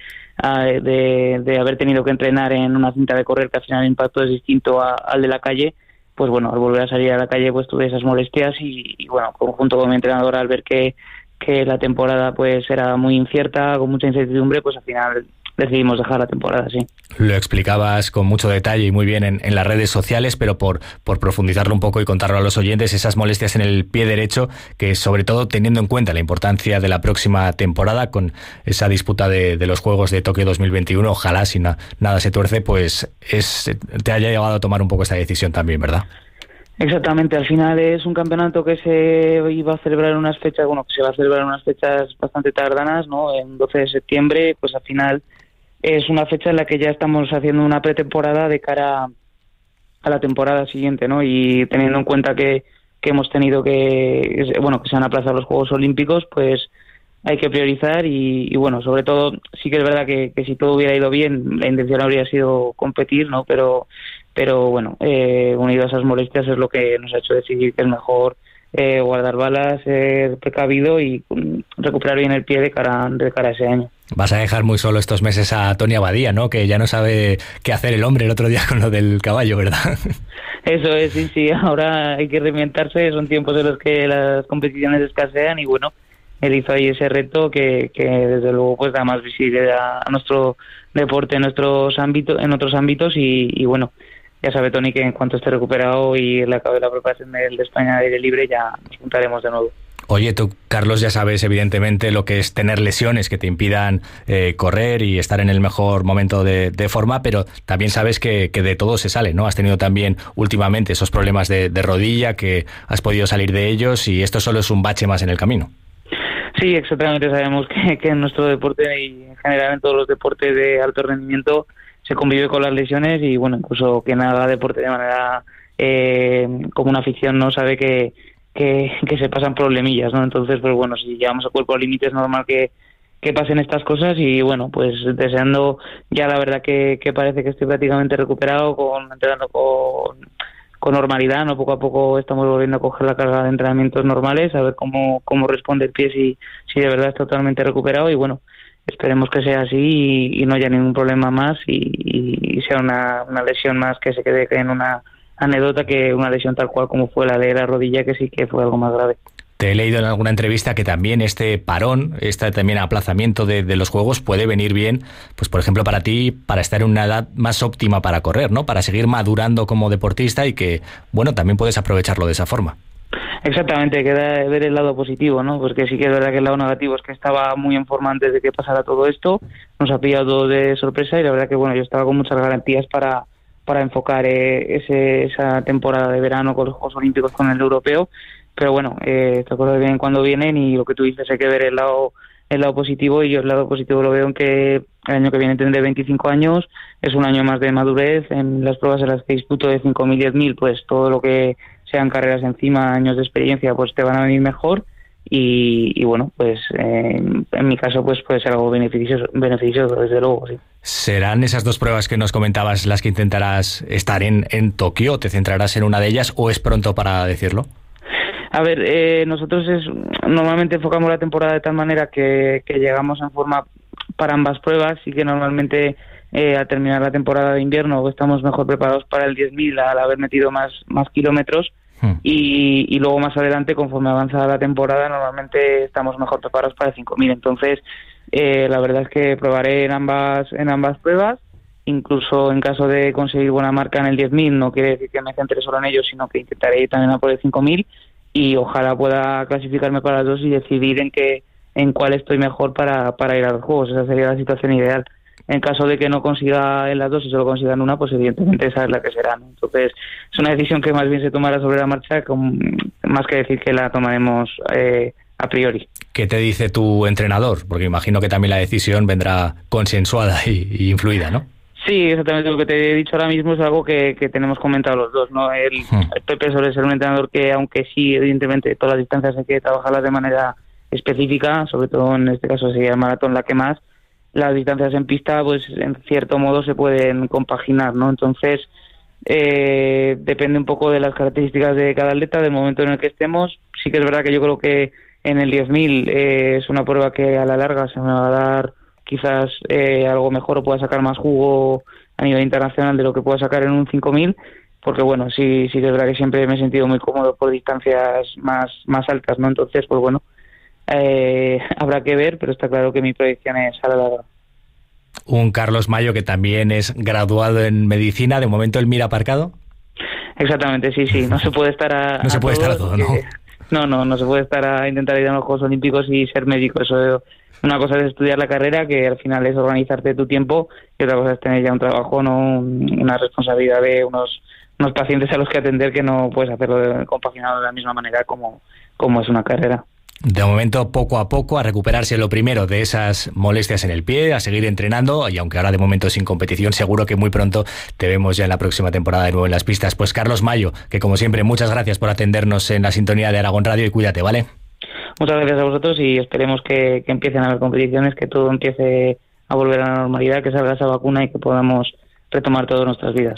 de, de haber tenido que entrenar en una cinta de correr que al final el impacto es distinto a, al de la calle. Pues bueno, al volver a salir a la calle pues tuve esas molestias y, y bueno, junto con mi entrenador al ver que que la temporada pues era muy incierta, con mucha incertidumbre, pues al final decidimos dejar la temporada, sí. Lo explicabas con mucho detalle y muy bien en, en las redes sociales, pero por, por profundizarlo un poco y contarlo a los oyentes, esas molestias en el pie derecho, que sobre todo teniendo en cuenta la importancia de la próxima temporada, con esa disputa de, de los Juegos de Tokio dos mil veintiuno, ojalá si na, nada se tuerce, pues es, te haya llevado a tomar un poco esta decisión también, ¿verdad? Exactamente, al final es un campeonato que se iba a celebrar en unas fechas, bueno, que se va a celebrar en unas fechas bastante tardanas, ¿no? En doce de septiembre, pues al final es una fecha en la que ya estamos haciendo una pretemporada de cara a la temporada siguiente, ¿no? Y teniendo en cuenta que, que hemos tenido que, bueno, que se han aplazado los Juegos Olímpicos, pues hay que priorizar y, y bueno, sobre todo sí que es verdad que, que si todo hubiera ido bien, la intención habría sido competir, ¿no? Pero pero bueno, eh, unido a esas molestias es lo que nos ha hecho decidir que es mejor eh, guardar balas, ser precavido y um, recuperar bien el pie de cara, de cara a ese año. Vas a dejar muy solo estos meses a Tony Abadía, ¿no? Que ya no sabe qué hacer el hombre el otro día con lo del caballo, ¿verdad? Eso es, sí, sí, ahora hay que reinventarse, son tiempos en los que las competiciones escasean y bueno, él hizo ahí ese reto que, que desde luego pues da más visibilidad a nuestro deporte en nuestros ámbitos, en otros ámbitos y, y bueno, ya sabe Tony que en cuanto esté recuperado y le acabe la preparación del de España de aire libre ya nos juntaremos de nuevo. Oye, tú, Carlos, ya sabes evidentemente lo que es tener lesiones que te impidan eh, correr y estar en el mejor momento de, de forma, pero también sabes que, que de todo se sale, ¿no? Has tenido también últimamente esos problemas de, de rodilla, que has podido salir de ellos y esto solo es un bache más en el camino. Sí, exactamente. Sabemos que, que en nuestro deporte y en general en todos los deportes de alto rendimiento se convive con las lesiones y bueno, incluso quien haga deporte de manera eh, como una afición no sabe que, que, que se pasan problemillas, ¿no? Entonces, pues bueno, si llevamos el cuerpo al límite es normal que, que pasen estas cosas y bueno, pues deseando ya la verdad que, que parece que estoy prácticamente recuperado, con entrenando con, con normalidad, no poco a poco estamos volviendo a coger la carga de entrenamientos normales, a ver cómo, cómo responde el pie si, si de verdad está totalmente recuperado y bueno, esperemos que sea así y, y no haya ningún problema más y, y, y sea una, una lesión más que se quede en una anécdota que una lesión tal cual como fue la de la rodilla, que sí que fue algo más grave. Te he leído en alguna entrevista que también este parón, este también aplazamiento de, de los Juegos puede venir bien, pues por ejemplo para ti, para estar en una edad más óptima para correr, ¿no? Para seguir madurando como deportista y que, bueno, también puedes aprovecharlo de esa forma. Exactamente, queda ver el lado positivo, ¿no? Porque sí que es verdad que el lado negativo es que estaba muy en forma antes de que pasara todo esto, nos ha pillado de sorpresa y la verdad que, bueno, yo estaba con muchas garantías para, para enfocar eh, ese, esa temporada de verano con los Juegos Olímpicos, con el europeo. Pero bueno, eh, estas cosas vienen cuando vienen y lo que tú dices, hay que ver el lado el lado positivo y yo el lado positivo lo veo en que el año que viene tendré veinticinco años, es un año más de madurez, en las pruebas en las que disputo de cinco mil, diez mil, pues todo lo que sean carreras encima, años de experiencia, pues te van a venir mejor y, y bueno, pues eh, en mi caso pues puede ser algo beneficioso, beneficioso desde luego, sí. ¿Serán esas dos pruebas que nos comentabas las que intentarás estar en, en Tokio? ¿Te centrarás en una de ellas o es pronto para decirlo? A ver, eh, nosotros es, normalmente enfocamos la temporada de tal manera que, que llegamos en forma para ambas pruebas y que normalmente eh, al terminar la temporada de invierno estamos mejor preparados para el diez mil al haber metido más, más kilómetros hmm. y, y luego más adelante, conforme avanza la temporada, normalmente estamos mejor preparados para el cinco mil. Entonces, eh, la verdad es que probaré en ambas, en ambas pruebas. Incluso en caso de conseguir buena marca en el diez mil, no quiere decir que me centre solo en ello, sino que intentaré ir también a por el cinco mil. Y ojalá pueda clasificarme para las dos y decidir en qué, en cuál estoy mejor para, para ir a los Juegos. Esa sería la situación ideal. En caso de que no consiga en las dos y solo consiga en una, pues evidentemente esa es la que será, ¿no? Entonces es una decisión que más bien se tomará sobre la marcha, con, más que decir que la tomaremos eh, a priori. ¿Qué te dice tu entrenador? Porque imagino que también la decisión vendrá consensuada y, y influida, ¿no? Sí, exactamente lo que te he dicho ahora mismo es algo que, que tenemos comentado los dos, ¿no? El, el Pepe suele ser un entrenador que, aunque sí, evidentemente, todas las distancias hay que trabajarlas de manera específica, sobre todo en este caso sería el maratón la que más, las distancias en pista, pues en cierto modo se pueden compaginar, ¿no? Entonces, eh, depende un poco de las características de cada atleta, del momento en el que estemos. Sí que es verdad que yo creo que en el diez mil eh, es una prueba que a la larga se me va a dar quizás eh, algo mejor o pueda sacar más jugo a nivel internacional de lo que pueda sacar en un cinco mil, porque bueno, sí sí que es verdad que siempre me he sentido muy cómodo por distancias más más altas, ¿no? Entonces, pues bueno, eh, habrá que ver, pero está claro que mi proyección es a la larga. Un Carlos Mayo que también es graduado en medicina, de momento él mira aparcado. Exactamente, sí, sí, no se puede estar a no se a puede todo, estar a todo, ¿no? Que, no, no, no se puede estar a intentar ir a los Juegos Olímpicos y ser médico, eso. Una cosa es estudiar la carrera, que al final es organizarte tu tiempo, y otra cosa es tener ya un trabajo, no una responsabilidad de unos unos pacientes a los que atender que no puedes hacerlo compaginado de la misma manera como, como es una carrera. De momento, poco a poco, a recuperarse lo primero de esas molestias en el pie, a seguir entrenando, y aunque ahora de momento sin competición, seguro que muy pronto te vemos ya en la próxima temporada de nuevo en las pistas. Pues Carlos Mayo, que como siempre, muchas gracias por atendernos en la sintonía de Aragón Radio y cuídate, ¿vale? Muchas gracias a vosotros y esperemos que, que empiecen a haber competiciones, que todo empiece a volver a la normalidad, que salga esa vacuna y que podamos retomar todas nuestras vidas.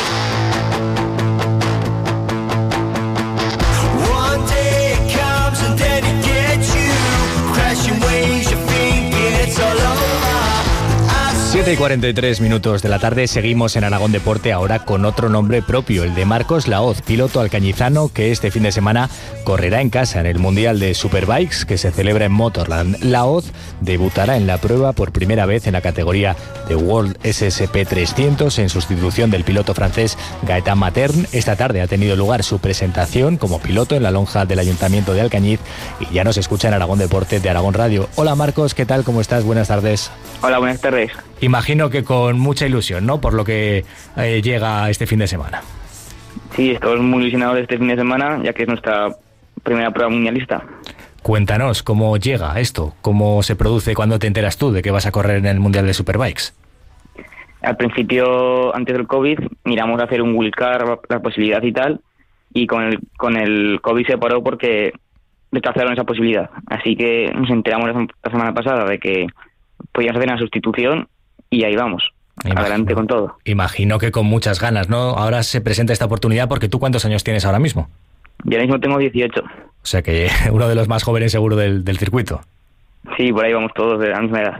siete y cuarenta y tres minutos de la tarde, seguimos en Aragón Deporte, ahora con otro nombre propio, el de Marcos Lahoz, piloto alcañizano que este fin de semana correrá en casa en el Mundial de Superbikes que se celebra en Motorland. Lahoz debutará en la prueba por primera vez en la categoría de World S S P trescientos en sustitución del piloto francés Gaëtan Matern. Esta tarde ha tenido lugar su presentación como piloto en la lonja del Ayuntamiento de Alcañiz y ya nos escucha en Aragón Deporte de Aragón Radio. Hola Marcos, ¿qué tal? ¿Cómo estás? Buenas tardes. Hola, buenas tardes. Imagino que con mucha ilusión, ¿no? Por lo que eh, llega este fin de semana. Sí, estamos muy ilusionados este fin de semana, ya que es nuestra primera prueba mundialista. Cuéntanos, ¿cómo llega esto? ¿Cómo se produce cuando te enteras tú de que vas a correr en el Mundial de Superbikes? Al principio, antes del COVID, miramos a hacer un wildcard, la posibilidad y tal, y con el, con el COVID se paró porque rechazaron esa posibilidad. Así que nos enteramos la semana pasada de que podíamos hacer una sustitución y ahí vamos. Imagino, adelante con todo. Imagino que con muchas ganas, ¿no? Ahora se presenta esta oportunidad porque ¿tú cuántos años tienes ahora mismo? Yo ahora mismo tengo dieciocho. O sea que uno de los más jóvenes seguro del, del circuito. Sí, por ahí vamos todos de la misma edad.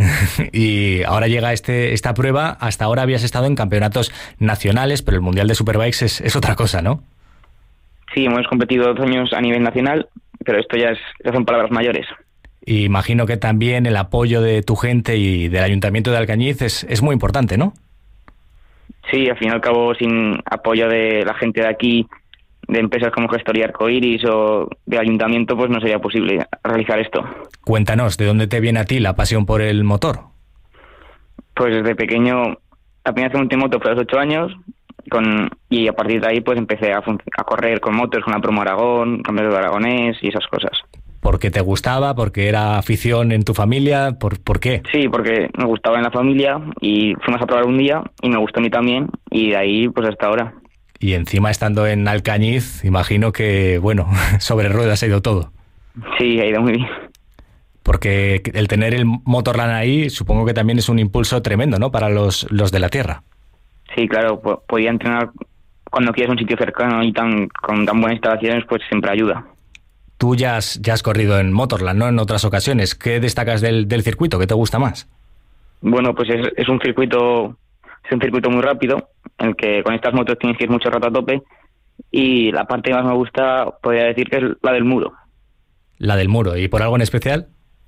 Y ahora llega este esta prueba. Hasta ahora habías estado en campeonatos nacionales, pero el Mundial de Superbikes es, es otra cosa, ¿no? Sí, hemos competido dos años a nivel nacional, pero esto ya, es, ya son palabras mayores. Y imagino que también el apoyo de tu gente y del Ayuntamiento de Alcañiz es, es muy importante, ¿no? Sí, al fin y al cabo, sin apoyo de la gente de aquí, de empresas como Gestoría Arcoiris o de Ayuntamiento, pues no sería posible realizar esto. Cuéntanos, ¿de dónde te viene a ti la pasión por el motor? Pues desde pequeño, la primera vez que monté moto fue a los ocho años, con, y a partir de ahí pues empecé a, a correr con motos, con la Promo Aragón, Campeonato de Aragonés y esas cosas. ¿Por qué te gustaba? ¿Porque era afición en tu familia? ¿Por, ¿Por qué? Sí, porque me gustaba en la familia y fuimos a probar un día y me gustó a mí también y de ahí pues hasta ahora. Y encima estando en Alcañiz, imagino que, bueno, sobre ruedas ha ido todo. Sí, ha ido muy bien. Porque el tener el Motorland ahí supongo que también es un impulso tremendo, ¿no? Para los, los de la tierra. Sí, claro, po- podía entrenar cuando quieres un sitio cercano y tan con tan buenas instalaciones, pues siempre ayuda. Tú ya has, ya has corrido en Motorland, ¿no? En otras ocasiones. ¿Qué destacas del, del circuito? ¿Qué te gusta más? Bueno, pues es, es un circuito es un circuito muy rápido, en el que con estas motos tienes que ir mucho rato a tope, y la parte que más me gusta, podría decir que es la del muro. La del muro. ¿Y por algo en especial?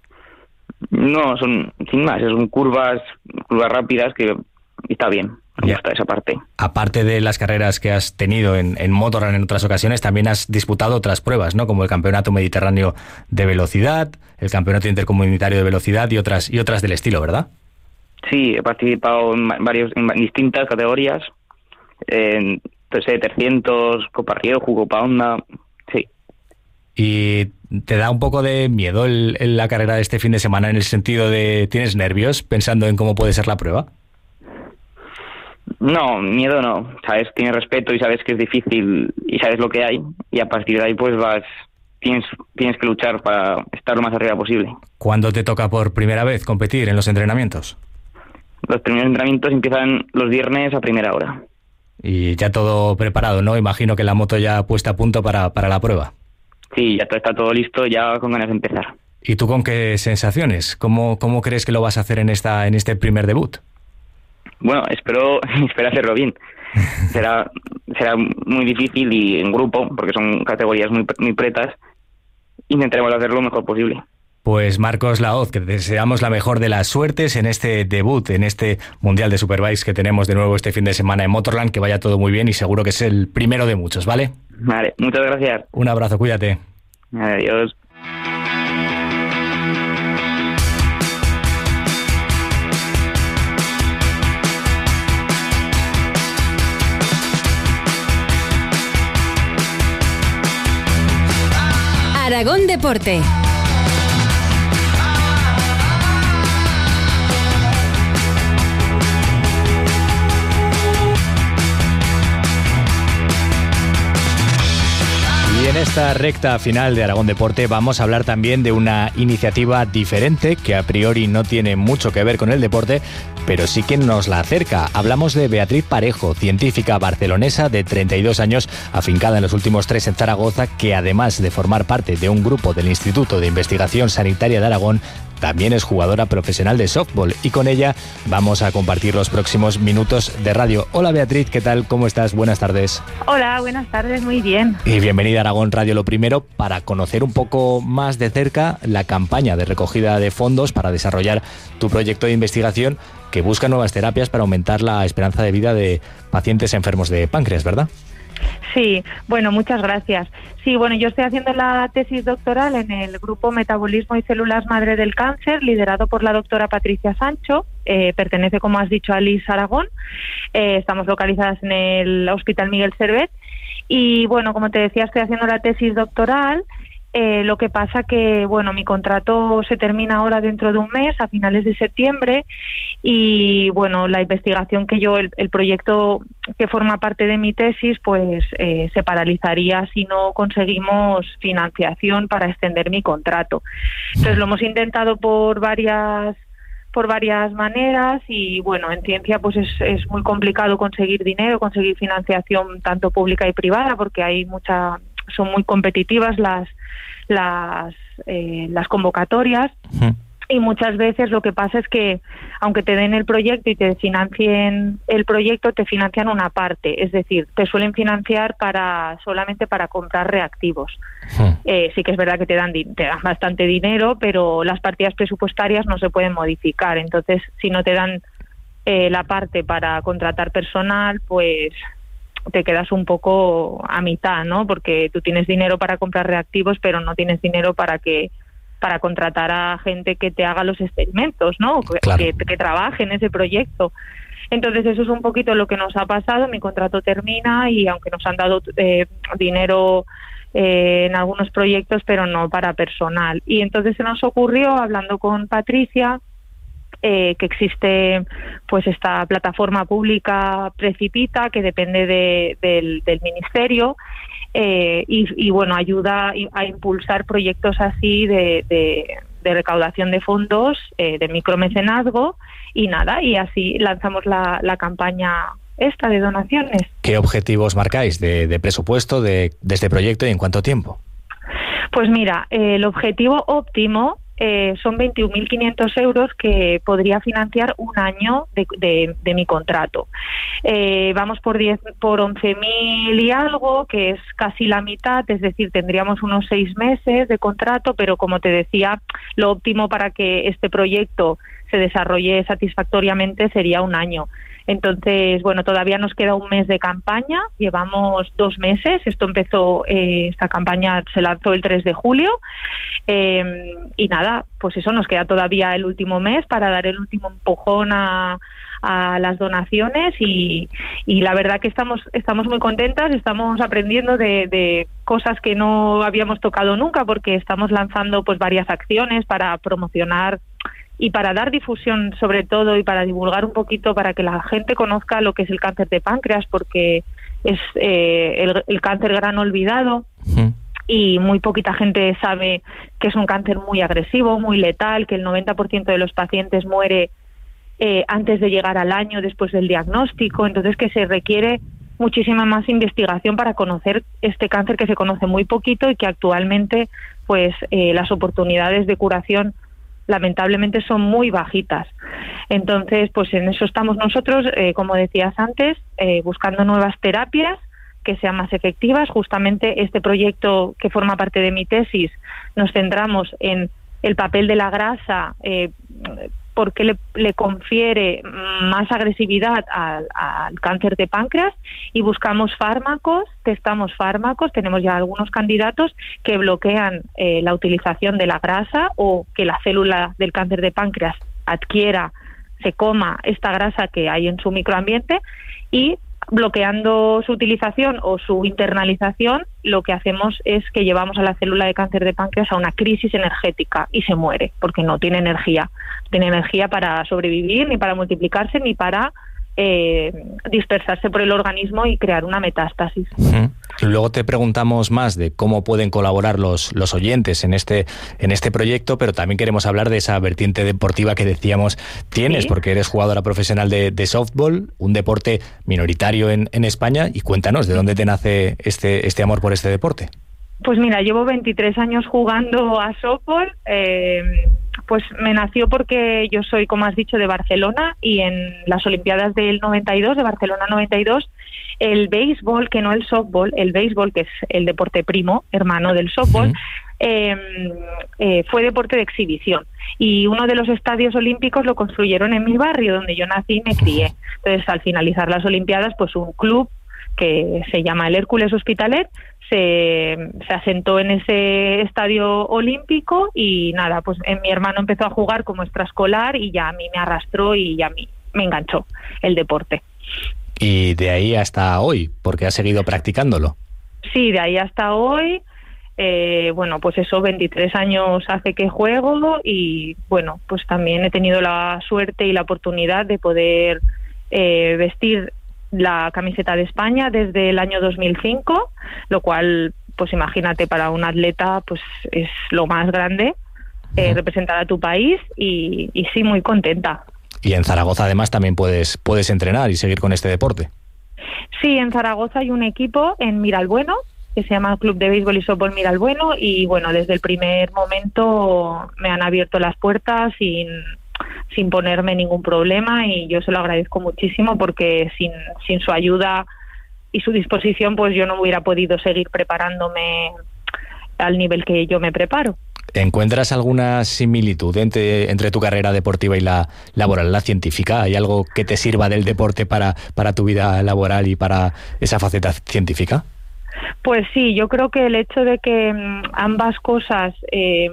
No, son sin más, son curvas, curvas rápidas que está bien. Me gusta esa parte. Aparte de las carreras que has tenido en, en Motorland en otras ocasiones, también has disputado otras pruebas, ¿no? Como el Campeonato Mediterráneo de Velocidad, el Campeonato Intercomunitario de Velocidad y otras y otras del estilo, ¿verdad? Sí, he participado en varios, en distintas categorías, en trescientos, Copa Rioja, Copa Honda, sí. ¿Y te da un poco de miedo el, el, la carrera de este fin de semana en el sentido de, ¿tienes nervios pensando en cómo puede ser la prueba? No, miedo no, sabes, tienes respeto y sabes que es difícil y sabes lo que hay, y a partir de ahí pues vas, tienes, tienes que luchar para estar lo más arriba posible. ¿Cuándo te toca por primera vez competir en los entrenamientos? Los primeros entrenamientos empiezan los viernes a primera hora. Y ya todo preparado, ¿no? Imagino que la moto ya puesta a punto para, para la prueba. Sí, ya todo está todo listo, ya con ganas de empezar. ¿Y tú con qué sensaciones? ¿Cómo, cómo crees que lo vas a hacer en esta en este primer debut? Bueno, espero, espero hacerlo bien. será será muy difícil y en grupo, porque son categorías muy, muy pretas. Intentaremos hacerlo lo mejor posible. Pues Marcos Laoz, que te deseamos la mejor de las suertes en este debut, en este Mundial de Superbikes que tenemos de nuevo este fin de semana en Motorland, que vaya todo muy bien y seguro que es el primero de muchos, ¿vale? Vale, muchas gracias. Un abrazo, cuídate. Adiós. Aragón Deporte. Y en esta recta final de Aragón Deporte vamos a hablar también de una iniciativa diferente que a priori no tiene mucho que ver con el deporte, pero sí que nos la acerca. Hablamos de Beatriz Parejo, científica barcelonesa de treinta y dos años, afincada en los últimos tres en Zaragoza, que además de formar parte de un grupo del Instituto de Investigación Sanitaria de Aragón, también es jugadora profesional de softball, y con ella vamos a compartir los próximos minutos de radio. Hola Beatriz, ¿qué tal? ¿Cómo estás? Buenas tardes. Hola, buenas tardes, muy bien. Y bienvenida a Aragón Radio. Lo primero, para conocer un poco más de cerca la campaña de recogida de fondos para desarrollar tu proyecto de investigación que busca nuevas terapias para aumentar la esperanza de vida de pacientes enfermos de páncreas, ¿verdad? Sí, bueno, muchas gracias. Sí, bueno, yo estoy haciendo la tesis doctoral en el grupo Metabolismo y Células Madre del Cáncer, liderado por la doctora Patricia Sancho. Eh, pertenece, como has dicho, a L I S Aragón. Eh, estamos localizadas en el Hospital Miguel Servet. Y bueno, como te decía, estoy haciendo la tesis doctoral Eh, lo que pasa que, bueno, mi contrato se termina ahora dentro de un mes, a finales de septiembre, y, bueno, la investigación que yo, el, el proyecto que forma parte de mi tesis, pues eh, se paralizaría si no conseguimos financiación para extender mi contrato. Entonces lo hemos intentado por varias por varias maneras y, bueno, en ciencia pues es, es muy complicado conseguir dinero, conseguir financiación tanto pública y privada, porque hay mucha son muy competitivas las las eh, las convocatorias. Uh-huh. Y muchas veces lo que pasa es que aunque te den el proyecto y te financien el proyecto, te financian una parte, es decir, te suelen financiar para solamente para comprar reactivos. Uh-huh. Eh, sí que es verdad que te dan te dan bastante dinero, pero las partidas presupuestarias no se pueden modificar. Entonces, si no te dan eh, la parte para contratar personal, pues te quedas un poco a mitad, ¿no? Porque tú tienes dinero para comprar reactivos, pero no tienes dinero para que para contratar a gente que te haga los experimentos, ¿no? Claro. Que, que trabaje en ese proyecto. Entonces eso es un poquito lo que nos ha pasado. Mi contrato termina y aunque nos han dado eh, dinero eh, en algunos proyectos, pero no para personal. Y entonces se nos ocurrió, hablando con Patricia, Eh, que existe pues esta plataforma pública Precipita, que depende de, del, del ministerio, eh, y, y bueno, ayuda a impulsar proyectos así de, de, de recaudación de fondos, eh, de micromecenazgo, y nada, y así lanzamos la, la campaña esta de donaciones. ¿Qué objetivos marcáis de, de presupuesto de, de este proyecto y en cuánto tiempo? Pues mira, eh, el objetivo óptimo Eh, son veintiún mil quinientos euros que podría financiar un año de, de, de mi contrato. Eh, vamos por diez, por once mil y algo, que es casi la mitad, es decir, tendríamos unos seis meses de contrato, pero como te decía, lo óptimo para que este proyecto se desarrolle satisfactoriamente sería un año. Entonces, bueno, todavía nos queda un mes de campaña, llevamos dos meses, esto empezó, eh, esta campaña se lanzó el tres de julio, eh, y nada, pues eso, nos queda todavía el último mes para dar el último empujón a, a las donaciones y, y la verdad que estamos, estamos muy contentas, estamos aprendiendo de, de cosas que no habíamos tocado nunca, porque estamos lanzando pues varias acciones para promocionar y para dar difusión, sobre todo, y para divulgar un poquito, para que la gente conozca lo que es el cáncer de páncreas, porque es eh, el, el cáncer gran olvidado. Uh-huh. Y muy poquita gente sabe que es un cáncer muy agresivo, muy letal, que el noventa por ciento de los pacientes muere eh, antes de llegar al año después del diagnóstico. Entonces, que se requiere muchísima más investigación para conocer este cáncer, que se conoce muy poquito y que actualmente pues eh, las oportunidades de curación lamentablemente son muy bajitas. Entonces, pues en eso estamos nosotros, eh, como decías antes, eh, buscando nuevas terapias que sean más efectivas. Justamente este proyecto que forma parte de mi tesis, nos centramos en el papel de la grasa, eh, porque le, le confiere más agresividad al, al cáncer de páncreas, y buscamos fármacos, testamos fármacos, tenemos ya algunos candidatos que bloquean eh, la utilización de la grasa, o que la célula del cáncer de páncreas adquiera, se coma esta grasa que hay en su microambiente, y bloqueando su utilización o su internalización, lo que hacemos es que llevamos a la célula de cáncer de páncreas a una crisis energética y se muere, porque no tiene energía. No tiene energía para sobrevivir, ni para multiplicarse, ni para eh, dispersarse por el organismo y crear una metástasis. Uh-huh. Luego te preguntamos más de cómo pueden colaborar los, los oyentes en este, en este proyecto, pero también queremos hablar de esa vertiente deportiva que decíamos tienes, ¿sí? Porque eres jugadora profesional de, de softball, un deporte minoritario en, en España, y cuéntanos, ¿de dónde te nace este, este amor por este deporte? Pues mira, llevo veintitrés años jugando a softball. Eh, pues me nació porque yo soy, como has dicho, de Barcelona, y en las Olimpiadas del noventa y dos, de Barcelona noventa y dos, el béisbol, que no el softball, el béisbol, que es el deporte primo, hermano del softball, uh-huh. eh, eh, fue deporte de exhibición. Y uno de los estadios olímpicos lo construyeron en mi barrio, donde yo nací y me crié. Entonces, al finalizar las Olimpiadas, pues un club que se llama el Hércules Hospitalet se, se asentó en ese estadio olímpico, y nada, pues en, mi hermano empezó a jugar como extraescolar y ya a mí me arrastró y ya a mí me enganchó el deporte. Y de ahí hasta hoy, porque has seguido practicándolo. Sí, de ahí hasta hoy. Eh, bueno, pues eso, veintitrés años hace que juego y bueno, pues también he tenido la suerte y la oportunidad de poder eh, vestir la camiseta de España desde el año dos mil cinco, lo cual, pues imagínate, para un atleta pues es lo más grande, eh, representar a tu país y, y sí, muy contenta. Y en Zaragoza además también puedes, puedes entrenar y seguir con este deporte. Sí, en Zaragoza hay un equipo en Miralbueno que se llama Club de Béisbol y Softball Miralbueno y bueno, desde el primer momento me han abierto las puertas sin, sin ponerme ningún problema y yo se lo agradezco muchísimo porque sin, sin su ayuda y su disposición pues yo no hubiera podido seguir preparándome al nivel que yo me preparo. ¿Encuentras alguna similitud entre, entre tu carrera deportiva y la laboral, la científica? ¿Hay algo que te sirva del deporte para, para tu vida laboral y para esa faceta científica? Pues sí, yo creo que el hecho de que mmm, ambas cosas, eh,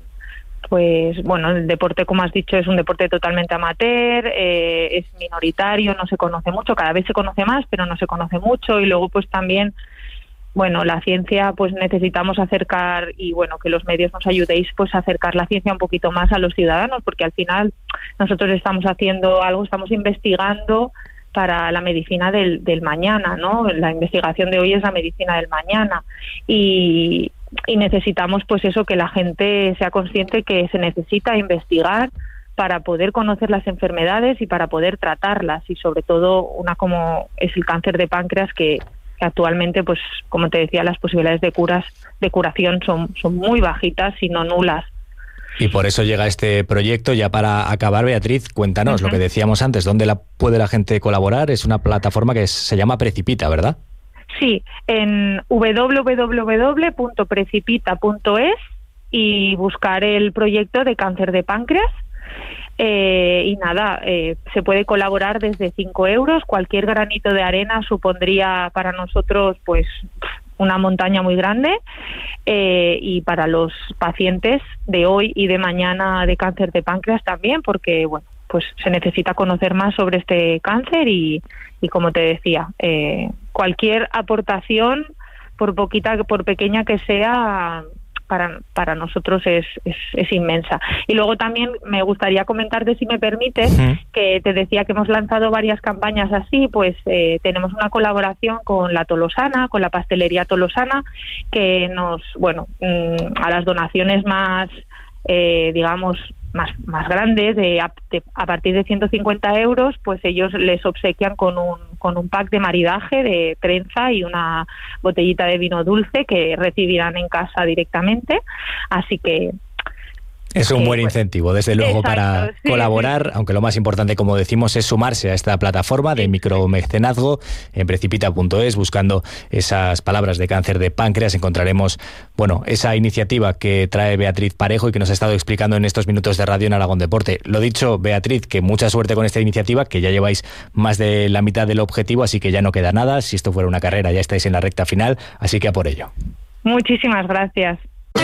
pues bueno, el deporte, como has dicho, es un deporte totalmente amateur, eh, es minoritario, no se conoce mucho, cada vez se conoce más, pero no se conoce mucho y luego pues también, bueno, la ciencia pues necesitamos acercar y bueno, que los medios nos ayudéis pues a acercar la ciencia un poquito más a los ciudadanos, porque al final nosotros estamos haciendo algo, estamos investigando para la medicina del, del mañana, ¿no? La investigación de hoy es la medicina del mañana y, y necesitamos pues eso, que la gente sea consciente que se necesita investigar para poder conocer las enfermedades y para poder tratarlas y sobre todo una como es el cáncer de páncreas que, que actualmente pues como te decía las posibilidades de curas de curación son, son muy bajitas si no nulas. Y por eso llega este proyecto. Ya para acabar, Beatriz, cuéntanos uh-huh. lo que decíamos antes, ¿dónde la, puede la gente colaborar? Es una plataforma que se llama Precipita, ¿verdad? Sí, en doble u doble u doble u punto precipita punto es y buscar el proyecto de cáncer de páncreas. Eh, y nada, eh, se puede colaborar desde cinco euros. Cualquier granito de arena supondría para nosotros pues una montaña muy grande eh, y para los pacientes de hoy y de mañana de cáncer de páncreas también, porque bueno, pues se necesita conocer más sobre este cáncer y, y como te decía, eh, cualquier aportación, por poquita, por pequeña que sea, para, para nosotros es, es, es inmensa. Y luego también me gustaría comentarte, si me permites, uh-huh. que te decía que hemos lanzado varias campañas así, pues eh, tenemos una colaboración con la Tolosana, con la pastelería Tolosana, que nos, bueno, mmm, a las donaciones más, eh, digamos, más, más grandes, de, de, a partir de ciento cincuenta euros, pues ellos les obsequian con un, con un pack de maridaje de trenza y una botellita de vino dulce que recibirán en casa directamente. Así que es un buen incentivo, desde luego, exacto, para sí, colaborar, sí. Aunque lo más importante, como decimos, es sumarse a esta plataforma de micromecenazgo en precipita punto es, buscando esas palabras de cáncer de páncreas. Encontraremos, bueno, esa iniciativa que trae Beatriz Parejo y que nos ha estado explicando en estos minutos de radio en Aragón Deporte. Lo dicho, Beatriz, que mucha suerte con esta iniciativa, que ya lleváis más de la mitad del objetivo, así que ya no queda nada. Si esto fuera una carrera, ya estáis en la recta final, así que a por ello. Muchísimas gracias.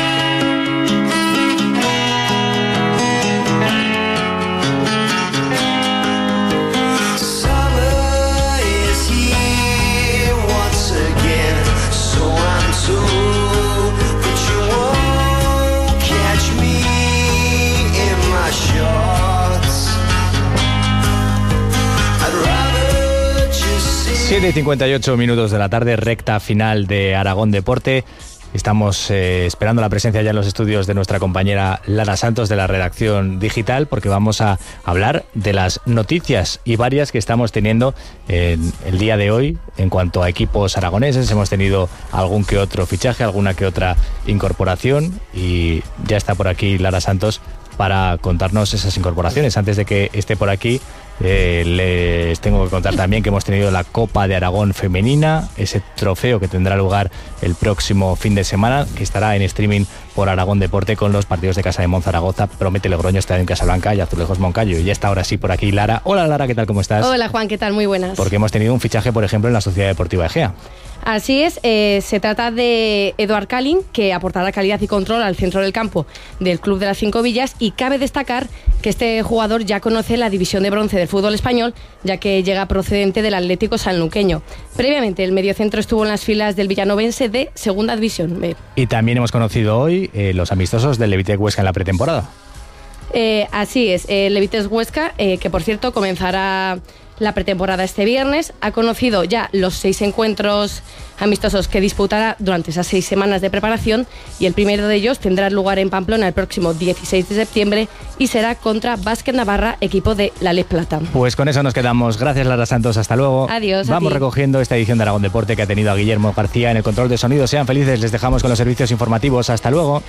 siete y cincuenta y ocho minutos de la tarde, recta final de Aragón Deporte. Estamos eh, esperando la presencia ya en los estudios de nuestra compañera Lara Santos de la redacción digital, porque vamos a hablar de las noticias y varias que estamos teniendo en el día de hoy en cuanto a equipos aragoneses. Hemos tenido algún que otro fichaje, alguna que otra incorporación y ya está por aquí Lara Santos para contarnos esas incorporaciones. Antes de que esté por aquí, eh, les tengo que contar también que hemos tenido la Copa de Aragón Femenina, ese trofeo que tendrá lugar el próximo fin de semana, que estará en streaming por Aragón Deporte con los partidos de Casa de Monzaragoza, Promete Logroño, Estadio en Casablanca y Azulejos Moncayo. Y ya está ahora sí por aquí Lara. Hola Lara, ¿qué tal? ¿Cómo estás? Hola Juan, ¿qué tal? Muy buenas. Porque hemos tenido un fichaje, por ejemplo, en la Sociedad Deportiva Egea. Así es, eh, se trata de Eduard Kalin, que aportará calidad y control al centro del campo del Club de las Cinco Villas, y cabe destacar que este jugador ya conoce la división de bronce del fútbol español, ya que llega procedente del Atlético Sanluqueño. Previamente, el mediocentro estuvo en las filas del villanovense de Segunda División B. Y también hemos conocido hoy eh, los amistosos del Levite Huesca en la pretemporada. Eh, así es, el Levites Huesca, eh, que por cierto comenzará la pretemporada este viernes, ha conocido ya los seis encuentros amistosos que disputará durante esas seis semanas de preparación, y el primero de ellos tendrá lugar en Pamplona el próximo dieciséis de septiembre y será contra Básquet Navarra, equipo de la Les Plata. Pues con eso nos quedamos. Gracias, Lara Santos. Hasta luego. Adiós. Vamos recogiendo esta edición de Aragón Deporte, que ha tenido a Guillermo García en el control de sonido. Sean felices, les dejamos con los servicios informativos. Hasta luego.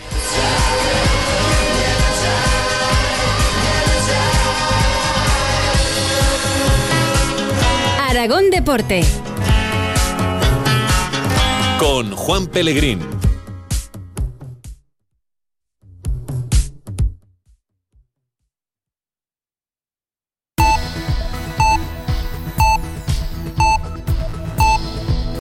Aragón Deporte. Con Juan Pellegrín.